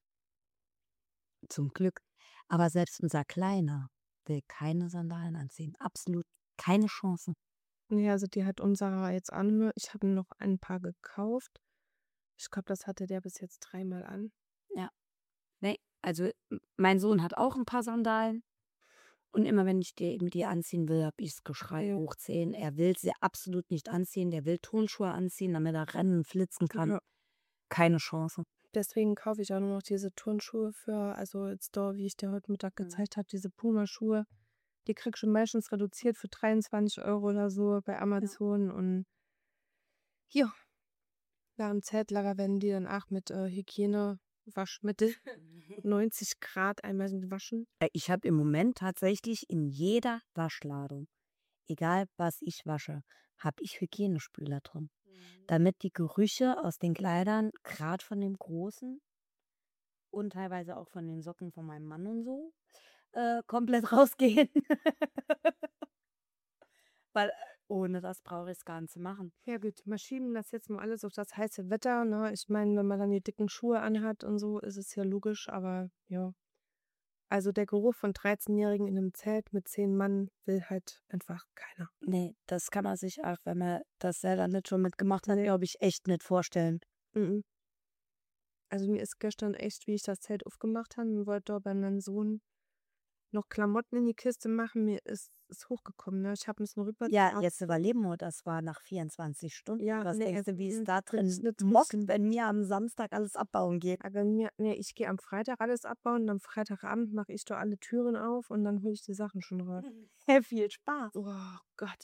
Zum Glück. Aber selbst unser Kleiner will keine Sandalen anziehen. Absolut keine Chance. Ja, also die hat unserer jetzt an. Ich habe noch ein paar gekauft. Ich glaube, das hatte der bis jetzt 3-mal an. Ja. Nee, also mein Sohn hat auch ein paar Sandalen. Und immer wenn ich die anziehen will, habe ich das Geschrei hoch 10. Er will sie absolut nicht anziehen. Der will Turnschuhe anziehen, damit er rennen, flitzen kann. Ja. Keine Chance. Deswegen kaufe ich auch nur noch diese Turnschuhe für, also jetzt da, wie ich dir heute Mittag gezeigt habe, diese Puma-Schuhe. Die kriegst du meistens reduziert für 23 Euro oder so bei Amazon. Und ja, da im Zeltlager werden die dann auch mit Hygienewaschmittel 90 Grad einmal waschen. Ich habe im Moment tatsächlich in jeder Waschladung, egal was ich wasche, habe ich Hygienespüler drin. Damit die Gerüche aus den Kleidern, gerade von dem Großen und teilweise auch von den Socken von meinem Mann und so, komplett rausgehen. Weil ohne das brauche ich es gar nicht zu machen. Ja gut, wir schieben das jetzt mal alles auf das heiße Wetter, ne? Ich meine, wenn man dann die dicken Schuhe anhat und so, ist es ja logisch, aber ja. Also der Geruch von 13-Jährigen in einem Zelt mit 10 Mann will halt einfach keiner. Nee, das kann man sich auch, wenn man das selber nicht schon mitgemacht hat, Nee. glaube ich, echt nicht vorstellen. Mhm. Also mir ist gestern echt, wie ich das Zelt aufgemacht habe, mir wollte da bei meinem Sohn noch Klamotten in die Kiste machen, mir ist hochgekommen, ne? Ich habe ein bisschen rüber. Ja, jetzt überleben wir, das war nach 24 Stunden. Ja, Was nee, denkst du, wie es da das ist drin nicht mockt, wenn mir am Samstag alles abbauen geht? Aber ich gehe am Freitag alles abbauen und am Freitagabend mache ich da alle Türen auf und dann hole ich die Sachen schon raus. Ja, viel Spaß. Oh Gott,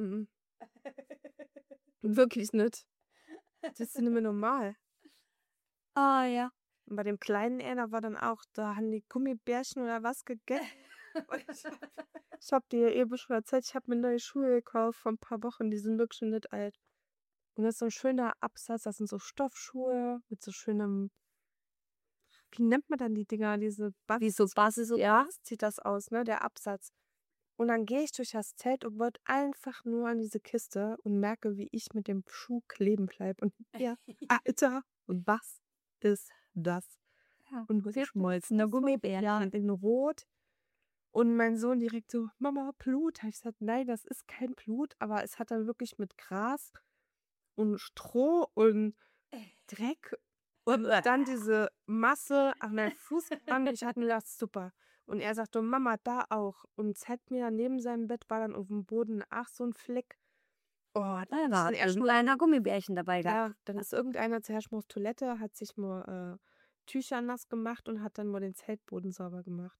wirklich nicht. Das ist nicht mehr normal. Ah ja. Und bei dem kleinen da war dann auch, da haben die Gummibärchen oder was gegessen. Und ich hab dir eben schon erzählt, ich habe mir neue Schuhe gekauft vor ein paar Wochen, die sind wirklich schon nicht alt. Und das ist so ein schöner Absatz, das sind so Stoffschuhe mit so schönem, wie nennt man dann die Dinger, diese Wie so Basis, ja, sieht das aus, ne, der Absatz. Und dann gehe ich durch das Zelt und wollte einfach nur an diese Kiste und merke, wie ich mit dem Schuh kleben bleibe. Und ja, Alter, was ist das? Ja, Und geschmolzene Gummibärchen. Ja, in Rot. Und mein Sohn direkt so, Mama, Blut. Habe ich gesagt, nein, das ist kein Blut, aber es hat dann wirklich mit Gras und Stroh und Dreck und dann diese Masse an meinem Fuß dran. Ich hatte mir gedacht, super. Und er sagte, Mama, da auch. Und mir neben seinem Bett war dann auf dem Boden, ach, so ein Fleck. Oh, Da war er ein kleiner Gummibärchen dabei gehabt. ja, dann ist irgendeiner zuerst mal auf Toilette, hat sich mal Tücher nass gemacht und hat dann mal den Zeltboden sauber gemacht.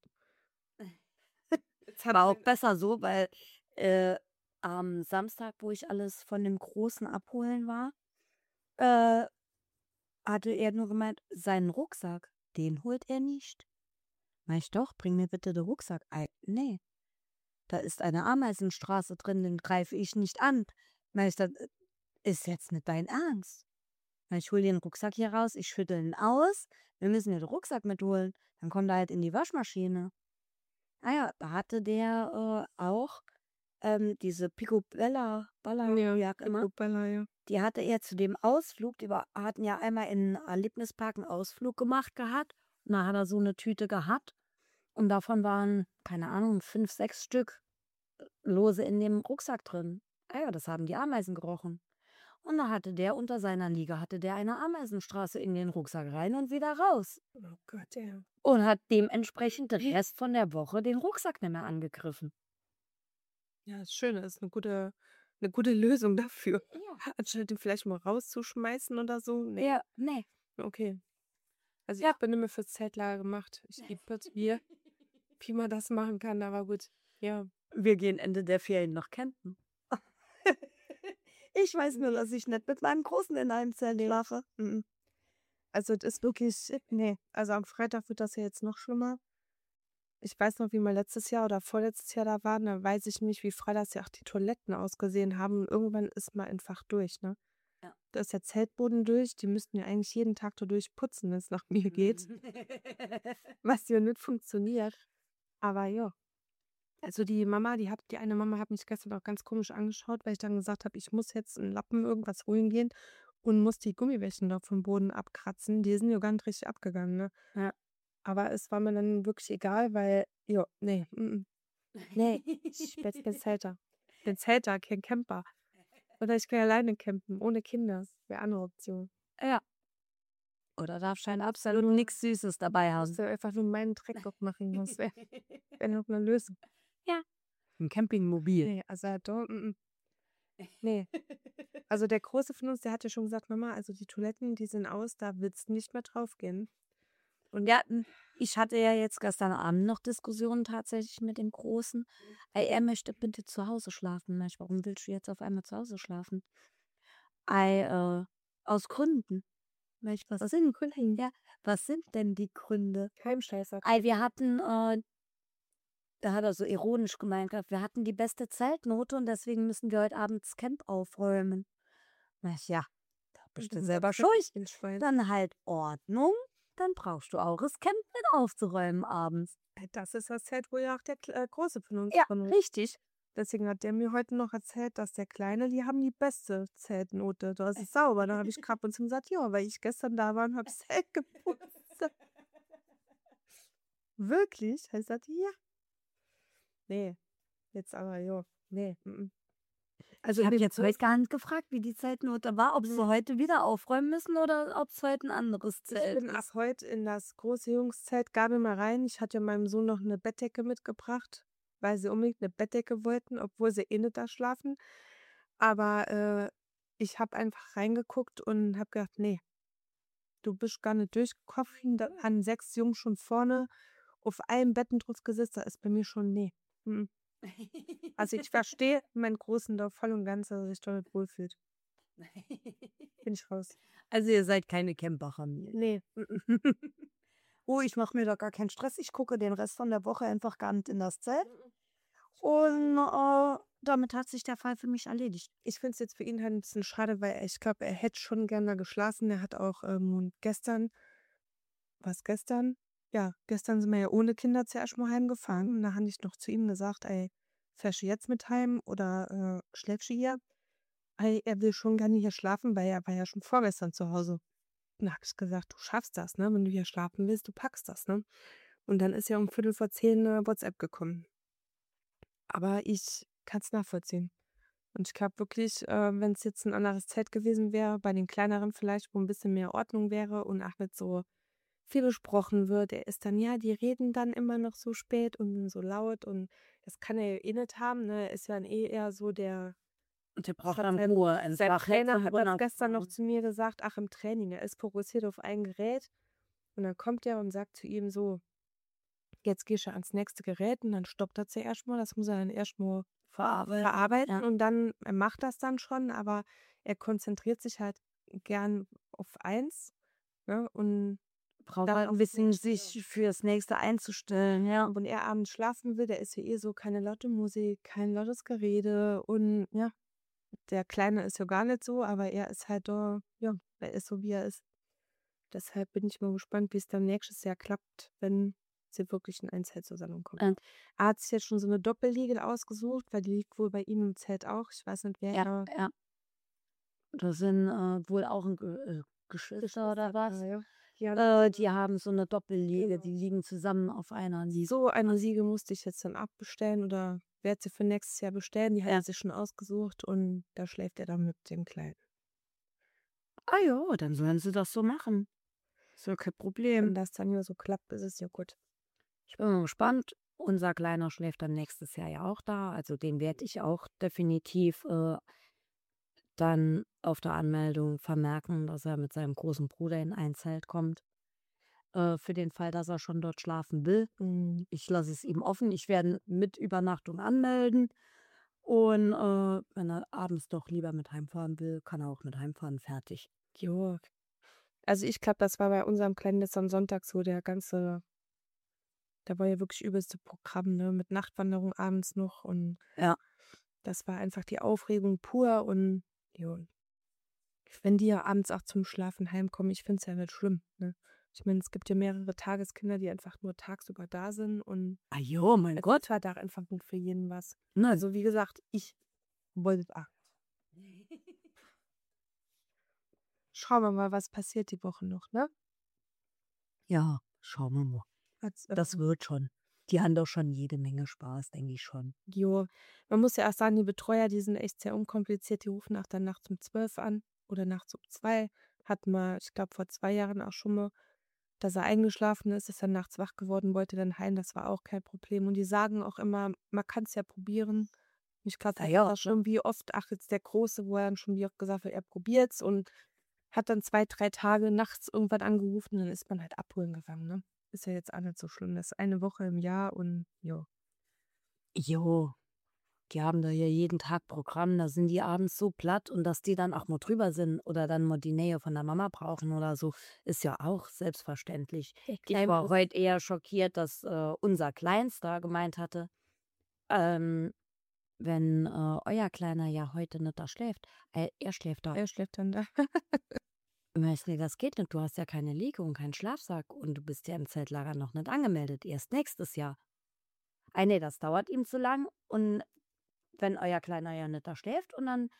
Jetzt War auch besser so, weil am Samstag, wo ich alles von dem Großen abholen war, äh, hatte er nur gemeint, seinen Rucksack, den holt er nicht. Mach ich doch, bring mir bitte den Rucksack. Nee, da ist eine Ameisenstraße drin, den greife ich nicht an. Mach ich, das ist jetzt nicht dein Ernst. Ich hole den Rucksack hier raus, ich schüttel ihn aus, wir müssen ja den Rucksack mitholen. Dann kommt er halt in die Waschmaschine. Ah ja, da hatte der auch diese Picobella, wie auch immer. Picobella, ja. Die hatte er zu dem Ausflug, hatten ja einmal in Erlebnispark einen Ausflug gemacht gehabt. Und da hat er so eine Tüte gehabt. Und davon waren, keine Ahnung, 5, 6 Stück lose in dem Rucksack drin. Ah ja, das haben die Ameisen gerochen. Und da hatte der unter seiner Liege, hatte der eine Ameisenstraße in den Rucksack rein und wieder raus. Oh Gott, ja. Und hat dementsprechend den Rest von der Woche den Rucksack nicht mehr angegriffen. Ja, das Schöne ist eine gute Lösung dafür. Ja. Anstatt den vielleicht mal rauszuschmeißen oder so. Nee. Ja, nee. Okay. Also Ja. ich bin immer fürs Zeltlager gemacht. Ich liebe das Bier. Wie man das machen kann, aber gut. Ja. Wir gehen Ende der Ferien noch campen. Ich weiß nur, dass ich nicht mit meinem Großen in einem Zelt schlafe. Mhm. Also das ist wirklich, nee. Also am Freitag wird das ja jetzt noch schlimmer. Ich weiß noch, wie wir letztes Jahr oder vorletztes Jahr da waren, da weiß ich nicht, wie freitags ja auch die Toiletten ausgesehen haben. Und irgendwann ist man einfach durch, ne? Ja. Da ist der Zeltboden durch. Die müssten ja eigentlich jeden Tag da durchputzen, wenn es nach mir geht. Was ja nicht funktioniert. Aber ja. Also die eine Mama hat mich gestern auch ganz komisch angeschaut, weil ich dann gesagt habe, ich muss jetzt einen Lappen irgendwas holen gehen und muss die Gummibärchen da vom Boden abkratzen. Die sind ja gar nicht richtig abgegangen, ne? Ja. Aber es war mir dann wirklich egal, weil, ja, nee, nee, ich bin jetzt kein Zelter. Ich bin Zelter, kein Camper. Oder ich kann alleine campen, ohne Kinder. Das wäre eine Option. Ja. Oder darfst du absolut nichts Süßes dabei Ich haben. musste einfach nur meinen Dreck machen. Das wäre noch eine Lösung. Ja. Ein Campingmobil. Nee, also da, nee. Also der Große von uns, der hat ja schon gesagt, Mama, also die Toiletten, die sind aus, da willst du nicht mehr drauf gehen. Und ja, ich hatte ja jetzt gestern Abend noch Diskussionen tatsächlich mit dem Großen. Er möchte bitte zu Hause schlafen. Warum willst du jetzt auf einmal zu Hause schlafen? Aus Gründen. Was sind Gründe? Ja, was sind denn die Gründe? Kein Scheißer. Wir hatten Da hat er so ironisch gemeint gehabt, wir hatten die beste Zeltnote und deswegen müssen wir heute Abend das Camp aufräumen. Na ich, ja, da bist du selber schuld. Dann halt Ordnung, dann brauchst du auch das Camp mit aufzuräumen abends. Das ist das Zelt, wo ja auch der Große von uns Ja, drin ist. richtig. Deswegen hat der mir heute noch erzählt, dass der Kleine, die haben die beste Zeltnote. Da ist es sauber. Dann habe ich gerade und gesagt, ja, weil ich gestern da war und habe das Zelt geputzt. Wirklich? Er sagt, ja. Nee, jetzt aber, ja, nee. Also ich habe jetzt heute gar nicht gefragt, wie die Zeltnote war, ob sie heute wieder aufräumen müssen oder ob es heute ein anderes Ich Zelt bin ab ist. heute in das große Jungszelt, Gabi mal rein. Ich hatte ja meinem Sohn noch eine Bettdecke mitgebracht, weil sie unbedingt eine Bettdecke wollten, obwohl sie eh nicht da schlafen. Aber ich habe einfach reingeguckt und habe gedacht, nee, du bist gar nicht durchgekommen. Da haben 6 Jungs schon vorne auf allen Betten drauf gesessen. Da ist bei mir schon, nee. Mhm. Also ich verstehe meinen Großen da voll und ganz, dass er sich da nicht wohlfühlt. Bin ich raus. Also ihr seid keine Camperfamilie. Nee. Oh, ich mache mir da gar keinen Stress. Ich gucke den Rest von der Woche einfach gar nicht in das Zelt. Und damit hat sich der Fall für mich erledigt. Ich finde es jetzt für ihn halt ein bisschen schade, weil ich glaube, er hätte schon gerne geschlafen. Er hat auch gestern, Ja, gestern sind wir ja ohne Kinder zuerst mal heimgefahren. Und da habe ich noch zu ihm gesagt, ey, fährst du jetzt mit heim oder schläfst du hier? Ey, er will schon gerne hier schlafen, weil er war ja schon vorgestern zu Hause. Und da habe ich gesagt, du schaffst das, ne? Wenn du hier schlafen willst, du packst das, ne? Und dann ist ja um 9:45 eine WhatsApp gekommen. Aber ich kann es nachvollziehen. Und ich glaube wirklich, wenn es jetzt ein anderes Zelt gewesen wäre, bei den kleineren vielleicht, wo ein bisschen mehr Ordnung wäre und auch nicht so viel besprochen wird, er ist dann, ja, die reden dann immer noch so spät und so laut und das kann er ja eh nicht haben, ne? Er ist ja dann eh eher so der Und der braucht hat dann sein Ruhe. sein Einfach Trainer hat das runter- gestern noch zu mir gesagt, ach, im Training, er ist fokussiert auf ein Gerät und dann kommt er und sagt zu ihm so: „Jetzt gehst du ans nächste Gerät“ und dann stoppt er zuerst mal, das muss er dann erst mal verarbeiten Ja. und dann er macht das dann schon, aber er konzentriert sich halt gern auf eins, ne, und Braucht dann halt auch ein bisschen sich fürs nächste einzustellen, ja. wenn er abends schlafen will, der ist ja eh so keine laute Musik, kein lautes Gerede und ja, der Kleine ist ja gar nicht so, aber er ist halt da ja, er ist so, wie er ist. Deshalb bin ich mal gespannt, wie es dann nächstes Jahr klappt, wenn sie wirklich in ein Zelt zusammenkommen. Ja. Er hat sich jetzt schon so eine Doppelliege ausgesucht, weil die liegt wohl bei ihm im Zelt auch. Ich weiß nicht, wer Ja, ja. Das sind wohl auch ein Geschwister oder was. Ja. Die haben so eine Doppelliege, die liegen zusammen auf einer Liege. So eine Siege musste ich jetzt dann abbestellen oder werde sie für nächstes Jahr bestellen. Die hat er sich schon ausgesucht und da schläft er dann mit dem Kleinen. Ah ja, dann sollen sie das so machen. Ist ja kein Wenn Problem. das dann ja so klappt, ist es ja gut. Ich bin mal gespannt. Unser Kleiner schläft dann nächstes Jahr ja auch da. Also den werde ich auch definitiv dann auf der Anmeldung vermerken, dass er mit seinem großen Bruder in ein Zelt kommt. Für den Fall, dass er schon dort schlafen will. Ich lasse es ihm offen. Ich werde mit Übernachtung anmelden. Und wenn er abends doch lieber mit heimfahren will, kann er auch mit heimfahren. Fertig. Jo. Also ich glaube, das war bei unserem Kleinen jetzt am Sonntag so da war ja wirklich übelste Programm, ne, mit Nachtwanderung abends noch und Ja. das war einfach die Aufregung pur und jo. Wenn die ja abends auch zum Schlafen heimkommen, ich finde es ja nicht schlimm, ne? Ich meine, es gibt ja mehrere Tageskinder, die einfach nur tagsüber da sind und Ah jo, mein es Gott. ist halt auch einfach gut für jeden was. Na, Also wie gesagt, ich wollte schauen wir mal, was passiert die Woche noch, ne? ja, schauen wir mal. Das wird schon. Die haben doch schon jede Menge Spaß, denke ich schon. Jo, man muss ja auch sagen, die Betreuer, die sind echt sehr unkompliziert. Die rufen auch dann nachts um 12 an oder nachts um 2. Hatten wir, ich glaube, vor 2 Jahren auch schon mal, dass er eingeschlafen ist dann nachts wach geworden, wollte dann heim. Das war auch kein Problem. Und die sagen auch immer, man kann es ja probieren. Ich glaube, Na das ja, war schon wie oft, ach, jetzt der Große, wo er dann schon wie oft gesagt hat, er probiert's und hat dann 2, 3 Tage nachts irgendwann angerufen und dann ist man halt abholen gegangen, ne? Ist ja jetzt auch nicht so schlimm. Das ist eine Woche im Jahr und jo. jo. die haben da ja jeden Tag Programm, da sind die abends so platt und dass die dann auch mal drüber sind oder dann mal die Nähe von der Mama brauchen oder so, ist ja auch selbstverständlich. Ich war heute eher schockiert, dass unser Kleinster gemeint hatte, ähm, wenn euer Kleiner ja heute nicht da schläft, er schläft da. Er schläft dann da. Und ich nee, das geht nicht, du hast ja keine Liege und keinen Schlafsack und du bist ja im Zeltlager noch nicht angemeldet, erst nächstes Jahr. Nee, das dauert ihm zu lang und wenn euer Kleiner ja nicht da schläft und dann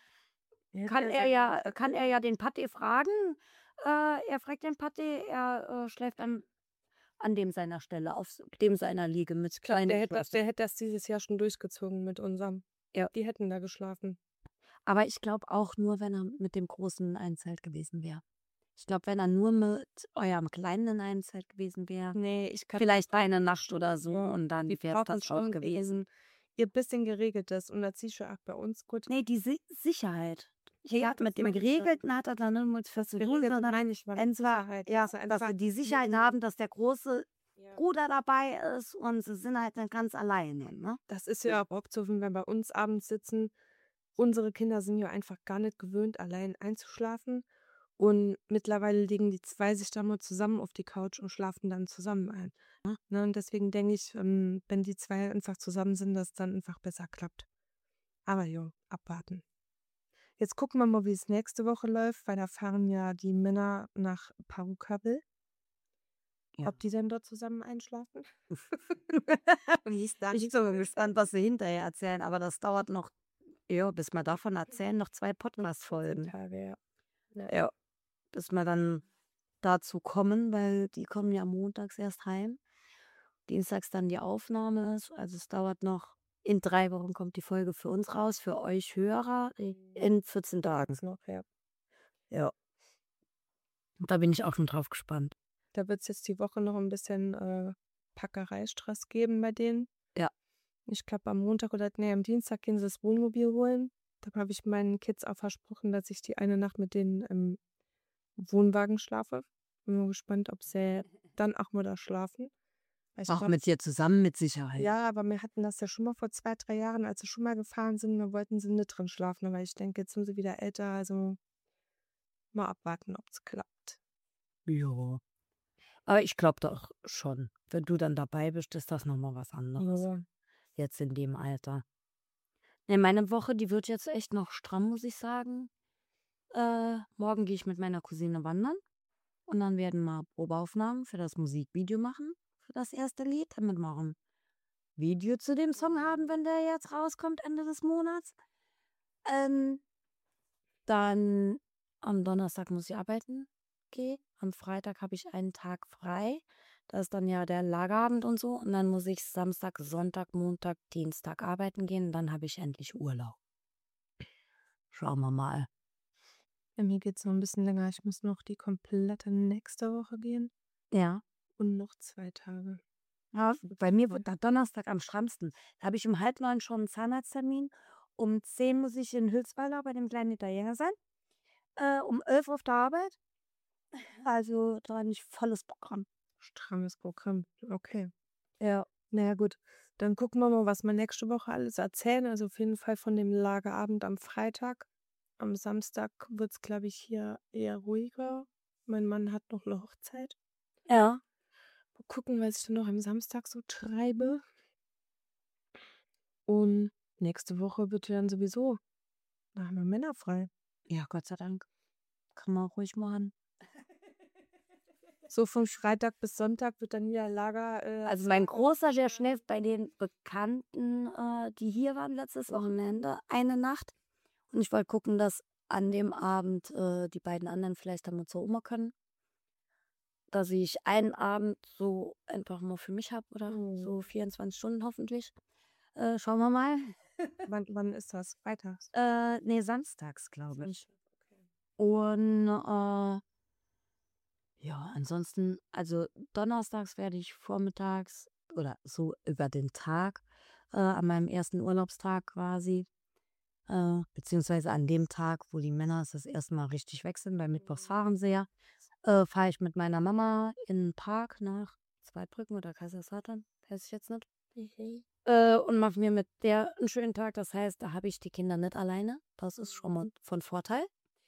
kann er ja den Paté fragen. Er fragt den Paté, er schläft an dem seiner Stelle, auf dem seiner Liege mit kleinen Der hätte das dieses Jahr schon durchgezogen mit unserem. Ja. Die hätten da geschlafen. Aber ich glaube auch nur, wenn er mit dem Großen in einem Zelt gewesen wäre. Ich glaube, wenn er nur mit eurem Kleinen in einem Zelt gewesen wäre, Nee, ich kann vielleicht eine Nacht oder so und dann die wäre es brauchen das auch schon gewesen. ihr bisschen geregeltes und da ziehst du auch bei uns gut. Nee, die Sicherheit. Ja, Mit das dem meine ich schon. Geregelten hat er dann nicht mit Geregelt meine ich, weil Sicherheit. ja, Also dass sie die Sicherheit haben, dass der große Bruder dabei ist und sie sind halt dann ganz alleine. Ne? Das ist ja auch so, wenn wir bei uns abends sitzen. Unsere Kinder sind ja einfach gar nicht gewöhnt, allein einzuschlafen. Und mittlerweile legen die zwei sich dann mal zusammen auf die Couch und schlafen dann zusammen ein. Ne? Und deswegen denke ich, wenn die zwei einfach zusammen sind, dass es dann einfach besser klappt. Aber jo, abwarten. Jetzt gucken wir mal, wie es nächste Woche läuft, weil da fahren ja die Männer nach Parukabel. Ja. Ob die denn dort zusammen einschlafen? Ich bin so gespannt, was sie hinterher erzählen, aber das dauert noch, ja, bis wir davon erzählen, noch 2 Podcast-Folgen. Tage, ja. Ja, bis wir dann dazu kommen, weil die kommen ja montags erst heim. Dienstags dann die Aufnahme ist. Also es dauert noch, in 3 Wochen kommt die Folge für uns raus, für euch Hörer in 14 Tagen. Noch, ja. Ja. Da bin ich auch schon drauf gespannt. Da wird es jetzt die Woche noch ein bisschen Packereistress geben bei denen. Ja. Ich glaube, am Montag oder am Dienstag gehen sie das Wohnmobil holen. Da habe ich meinen Kids auch versprochen, dass ich die eine Nacht mit denen im Wohnwagen schlafe. Bin mal gespannt, ob sie dann auch mal da schlafen. Auch mit dir zusammen, mit Sicherheit. Ja, aber wir hatten das ja schon mal vor 2, 3 Jahren, als sie schon mal gefahren sind. Da wollten sie nicht drin schlafen. Aber ich denke, jetzt sind sie wieder älter. Also mal abwarten, ob es klappt. Ja. Aber ich glaube doch schon, wenn du dann dabei bist, ist das nochmal was anderes. Ja. Jetzt in dem Alter. Ne, meine Woche, die wird jetzt echt noch stramm, muss ich sagen. Morgen gehe ich mit meiner Cousine wandern und dann werden wir Probeaufnahmen für das Musikvideo machen, für das erste Lied, damit wir auch ein Video zu dem Song haben, wenn der jetzt rauskommt, Ende des Monats. Dann am Donnerstag muss ich arbeiten gehen. Am Freitag habe ich einen Tag frei. Da ist dann ja der Lagerabend und so. Und dann muss ich Samstag, Sonntag, Montag, Dienstag arbeiten gehen. Und dann habe ich endlich Urlaub. Schauen wir mal. Bei mir geht es noch ein bisschen länger. Ich muss noch die komplette nächste Woche gehen Ja. und noch 2 Tage. Ja, bei mir wird der Donnerstag am strammsten. Da habe ich um 8:30 schon einen Zahnarzttermin. Um 10 muss ich in Hülsweiler bei dem kleinen Italiener sein. Um 11 auf der Arbeit. Also da habe ich volles Programm. Strammes Programm. Okay. Ja. Naja, gut. Dann gucken wir mal, was wir nächste Woche alles erzählen. Also auf jeden Fall von dem Lagerabend am Freitag. Am Samstag wird es, glaube ich, hier eher ruhiger. Mein Mann hat noch eine Hochzeit. Ja. Mal gucken, was ich dann noch am Samstag so treibe. Und nächste Woche wird ja dann sowieso, da haben wir Männer frei. Ja, Gott sei Dank. Kann man ruhig machen. So von Freitag bis Sonntag wird dann wieder Lager. Also mein Großer, der schläft bei den Bekannten, die hier waren letztes Wochenende, eine Nacht. Und ich wollte gucken, dass an dem Abend die beiden anderen vielleicht dann mal zur Oma können. Dass ich einen Abend so einfach mal für mich habe oder so 24 Stunden hoffentlich. Schauen wir mal. Wann ist das? Freitags? Nee, samstags, glaube ich. Und ja, ansonsten, also donnerstags werde ich vormittags oder so über den Tag, an meinem ersten Urlaubstag quasi, beziehungsweise an dem Tag, wo die Männer das erste Mal richtig weg sind, weil mittwochs fahren sie ja, fahre ich mit meiner Mama in den Park nach Zweibrücken oder Kaiserslautern, weiß ich jetzt nicht. und mache mir mit der einen schönen Tag. Das heißt, da habe ich die Kinder nicht alleine. Das ist schon mal von Vorteil.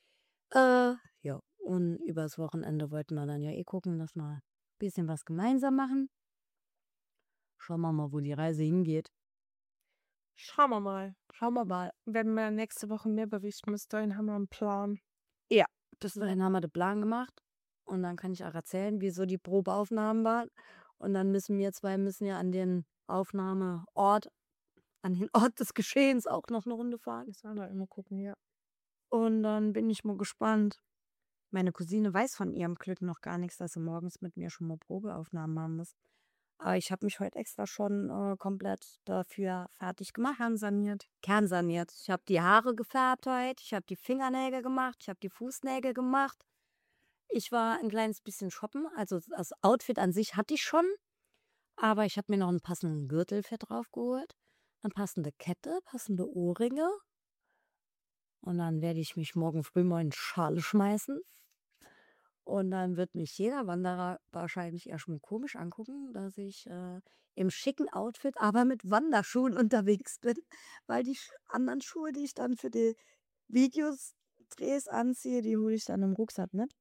Ja, und übers Wochenende wollten wir dann ja eh gucken, dass wir ein bisschen was gemeinsam machen. Schauen wir mal, wo die Reise hingeht. Schauen wir mal. Schauen wir mal. Wenn wir nächste Woche mehr berichten, bis dahin haben wir einen Plan. Ja, bis dahin haben wir den Plan gemacht. Und dann kann ich auch erzählen, wie so die Probeaufnahmen waren. Und dann müssen wir zwei ja an den Aufnahmeort, an den Ort des Geschehens auch noch eine Runde fahren. Ich soll da immer gucken, ja. Und dann bin ich mal gespannt. Meine Cousine weiß von ihrem Glück noch gar nichts, dass sie morgens mit mir schon mal Probeaufnahmen machen muss. Aber ich habe mich heute extra schon komplett dafür fertig gemacht. Kernsaniert. Kernsaniert. Ich habe die Haare gefärbt heute, ich habe die Fingernägel gemacht, ich habe die Fußnägel gemacht. Ich war ein kleines bisschen shoppen. Also das Outfit an sich hatte ich schon, aber ich habe mir noch einen passenden Gürtel für drauf geholt, eine passende Kette, passende Ohrringe. Und dann werde ich mich morgen früh mal in die Schale schmeißen. Und dann wird mich jeder Wanderer wahrscheinlich erstmal komisch angucken, dass ich im schicken Outfit, aber mit Wanderschuhen unterwegs bin. Weil die anderen Schuhe, die ich dann für die Videos, Drehs anziehe, die hole ich dann im Rucksack mit.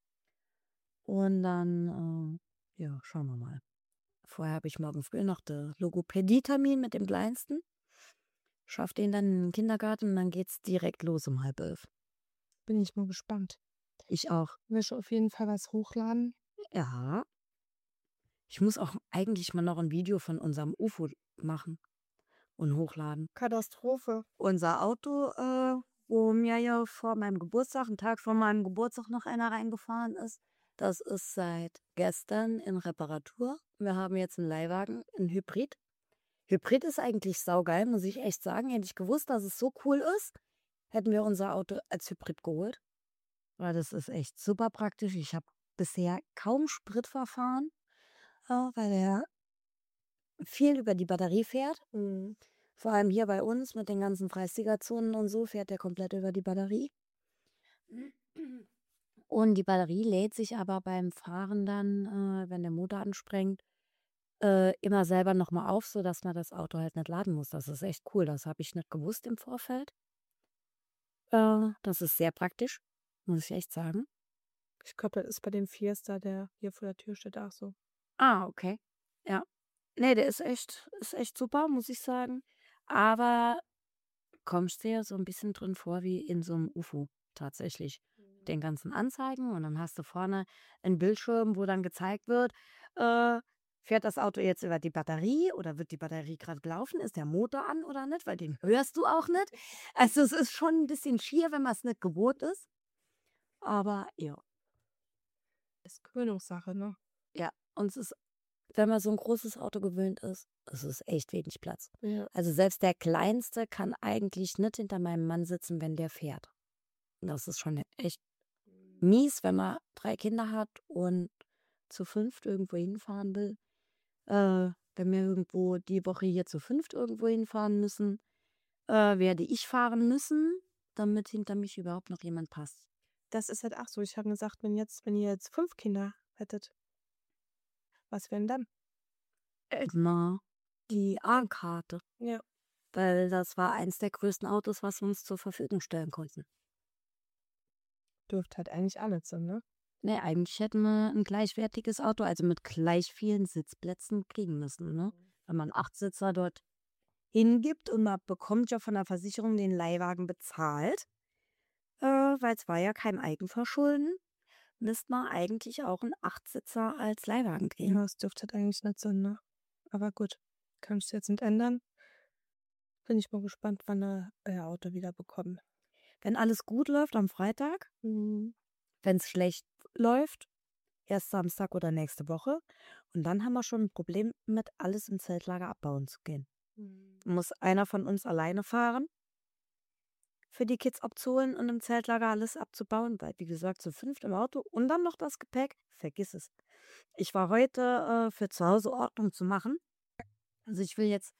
Und dann, ja, schauen wir mal. Vorher habe ich morgen früh noch den Logopädie-Termin mit dem Kleinsten. Schaff den dann in den Kindergarten und dann geht's direkt los um 10:30. Bin ich mal gespannt. Ich auch. Ich will schon auf jeden Fall was hochladen. Ja. Ich muss auch eigentlich mal noch ein Video von unserem UFO machen und hochladen. Katastrophe. Unser Auto, wo mir ja vor meinem Geburtstag, einen Tag vor meinem Geburtstag noch einer reingefahren ist, das ist seit gestern in Reparatur. Wir haben jetzt einen Leihwagen, einen Hybrid. Hybrid ist eigentlich saugeil, muss ich echt sagen. Hätte ich gewusst, dass es so cool ist, hätten wir unser Auto als Hybrid geholt. Weil das ist echt super praktisch. Ich habe bisher kaum Sprit verfahren, weil er viel über die Batterie fährt. Vor allem hier bei uns mit den ganzen Freistickerzonen und so fährt der komplett über die Batterie. Und die Batterie lädt sich aber beim Fahren dann, wenn der Motor anspringt, immer selber nochmal auf, sodass man das Auto halt nicht laden muss. Das ist echt cool. Das habe ich nicht gewusst im Vorfeld. Das ist sehr praktisch, muss ich echt sagen. Ich glaube, das ist bei dem Fiesta, der hier vor der Tür steht, auch so. Ah, okay. Ja. Nee, der ist echt super, muss ich sagen. Aber kommst dir so ein bisschen drin vor wie in so einem UFO tatsächlich. Den ganzen Anzeigen und dann hast du vorne einen Bildschirm, wo dann gezeigt wird, fährt das Auto jetzt über die Batterie oder wird die Batterie gerade gelaufen? Ist der Motor an oder nicht? Weil den hörst du auch nicht. Also es ist schon ein bisschen schier, wenn man es nicht gewohnt ist. Aber ja, Ist Gewöhnungssache, ne? ja. Und es ist, wenn man so ein großes Auto gewöhnt ist, es ist echt wenig Platz. Ja. Also selbst der Kleinste kann eigentlich nicht hinter meinem Mann sitzen, wenn der fährt. Das ist schon echt mies, wenn man 3 Kinder hat und zu 5 irgendwo hinfahren will. Wenn wir irgendwo die Woche hier zu 5 irgendwo hinfahren müssen, werde ich fahren müssen, damit hinter mich überhaupt noch jemand passt. Das ist halt auch so. Ich habe gesagt, wenn ihr jetzt 5 Kinder hättet, was wären dann? Na, die A-Karte. Ja. Weil das war eins der größten Autos, was wir uns zur Verfügung stellen konnten. Dürfte halt eigentlich alles sein, ne? Ne, eigentlich hätten wir ein gleichwertiges Auto, also mit gleich vielen Sitzplätzen kriegen müssen, ne? Wenn man 8 Sitzer dort hingibt und man bekommt ja von der Versicherung den Leihwagen bezahlt, weil es war ja kein Eigenverschulden, müsste man eigentlich auch einen Achtsitzer als Leihwagen kriegen. Ja, das dürfte halt eigentlich nicht sein, ne? Aber gut, kannst du jetzt nicht ändern. Bin ich mal gespannt, wann wir euer Auto wieder bekommen. Wenn alles gut läuft am Freitag, wenn es schlecht läuft, erst Samstag oder nächste Woche. Und dann haben wir schon ein Problem mit alles im Zeltlager abbauen zu gehen. Muss einer von uns alleine fahren, für die Kids abzuholen und im Zeltlager alles abzubauen, weil, wie gesagt, zu 5 im Auto und dann noch das Gepäck, vergiss es. Ich war heute für zu Hause Ordnung zu machen. Also ich will jetzt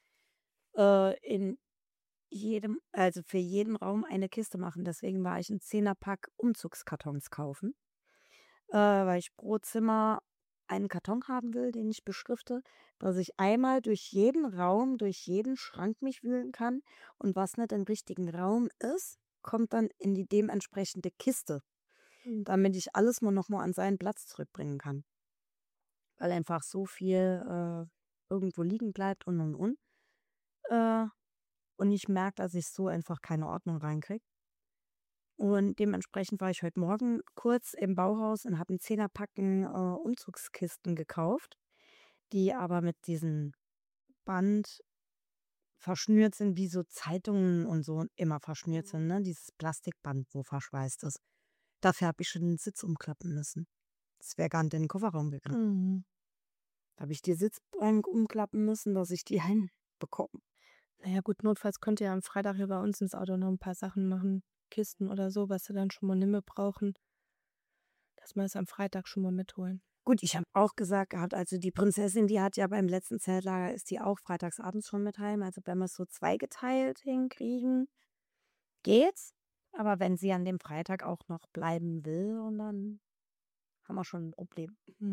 in also für jeden Raum eine Kiste machen. Deswegen war ich ein 10er-Pack Umzugskartons kaufen, weil ich pro Zimmer einen Karton haben will, den ich beschrifte, dass ich einmal durch jeden Raum, durch jeden Schrank mich wühlen kann und was nicht im richtigen Raum ist, kommt dann in die dementsprechende Kiste, damit ich alles nur noch mal an seinen Platz zurückbringen kann. Weil einfach so viel irgendwo liegen bleibt und. Äh, und ich merke, dass ich so einfach keine Ordnung reinkriege. Und dementsprechend war ich heute Morgen kurz im Bauhaus und habe einen Zehnerpacken Umzugskisten gekauft, die aber mit diesem Band verschnürt sind, wie so Zeitungen und so immer verschnürt sind, ne? Dieses Plastikband, wo verschweißt ist. Dafür habe ich schon den Sitz umklappen müssen. Das wäre gar nicht in den Kofferraum gegangen. Da habe ich die Sitzbank umklappen müssen, dass ich die hinbekomme. Naja gut, notfalls könnt ihr am Freitag hier bei uns ins Auto noch ein paar Sachen machen. Kisten oder so, was sie dann schon mal nicht mehr brauchen. Dass wir es am Freitag schon mal mitholen. Gut, ich habe auch gesagt gehabt, also die Prinzessin, die hat ja beim letzten Zeltlager, ist die auch freitagsabends schon mit heim. Also wenn wir es so zweigeteilt hinkriegen, geht's. Aber wenn sie an dem Freitag auch noch bleiben will, und dann haben wir schon ein Problem.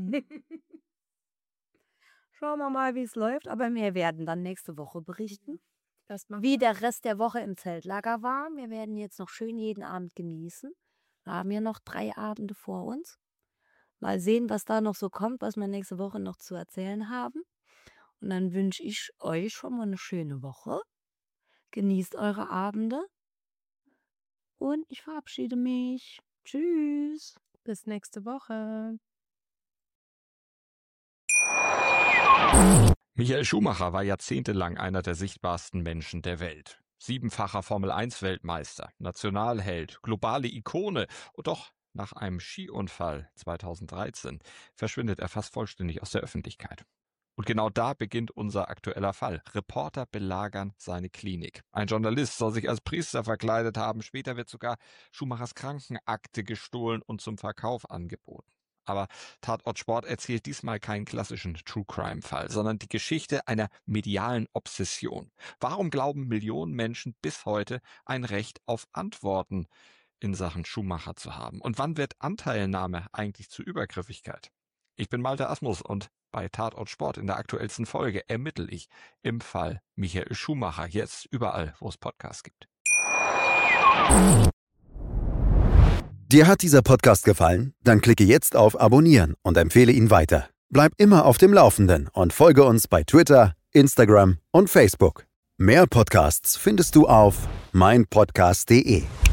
Schauen wir mal, wie es läuft. Aber wir werden dann nächste Woche berichten, wie der Rest der Woche im Zeltlager war. Wir werden jetzt noch schön jeden Abend genießen. Wir haben ja noch 3 Abende vor uns. Mal sehen, was da noch so kommt, was wir nächste Woche noch zu erzählen haben. Und dann wünsche ich euch schon mal eine schöne Woche. Genießt eure Abende. Und ich verabschiede mich. Tschüss. Bis nächste Woche. Michael Schumacher war jahrzehntelang einer der sichtbarsten Menschen der Welt. 7-facher Formel-1-Weltmeister, Nationalheld, globale Ikone. Und doch, nach einem Skiunfall 2013 verschwindet er fast vollständig aus der Öffentlichkeit. Und genau da beginnt unser aktueller Fall. Reporter belagern seine Klinik. Ein Journalist soll sich als Priester verkleidet haben. Später wird sogar Schumachers Krankenakte gestohlen und zum Verkauf angeboten. Aber Tatort Sport erzählt diesmal keinen klassischen True-Crime-Fall, sondern die Geschichte einer medialen Obsession. Warum glauben Millionen Menschen bis heute, ein Recht auf Antworten in Sachen Schumacher zu haben? Und wann wird Anteilnahme eigentlich zu Übergriffigkeit? Ich bin Malte Asmus und bei Tatort Sport in der aktuellsten Folge ermittle ich im Fall Michael Schumacher. Jetzt überall, wo es Podcasts gibt. Dir hat dieser Podcast gefallen? Dann klicke jetzt auf Abonnieren und empfehle ihn weiter. Bleib immer auf dem Laufenden und folge uns bei Twitter, Instagram und Facebook. Mehr Podcasts findest du auf meinpodcast.de.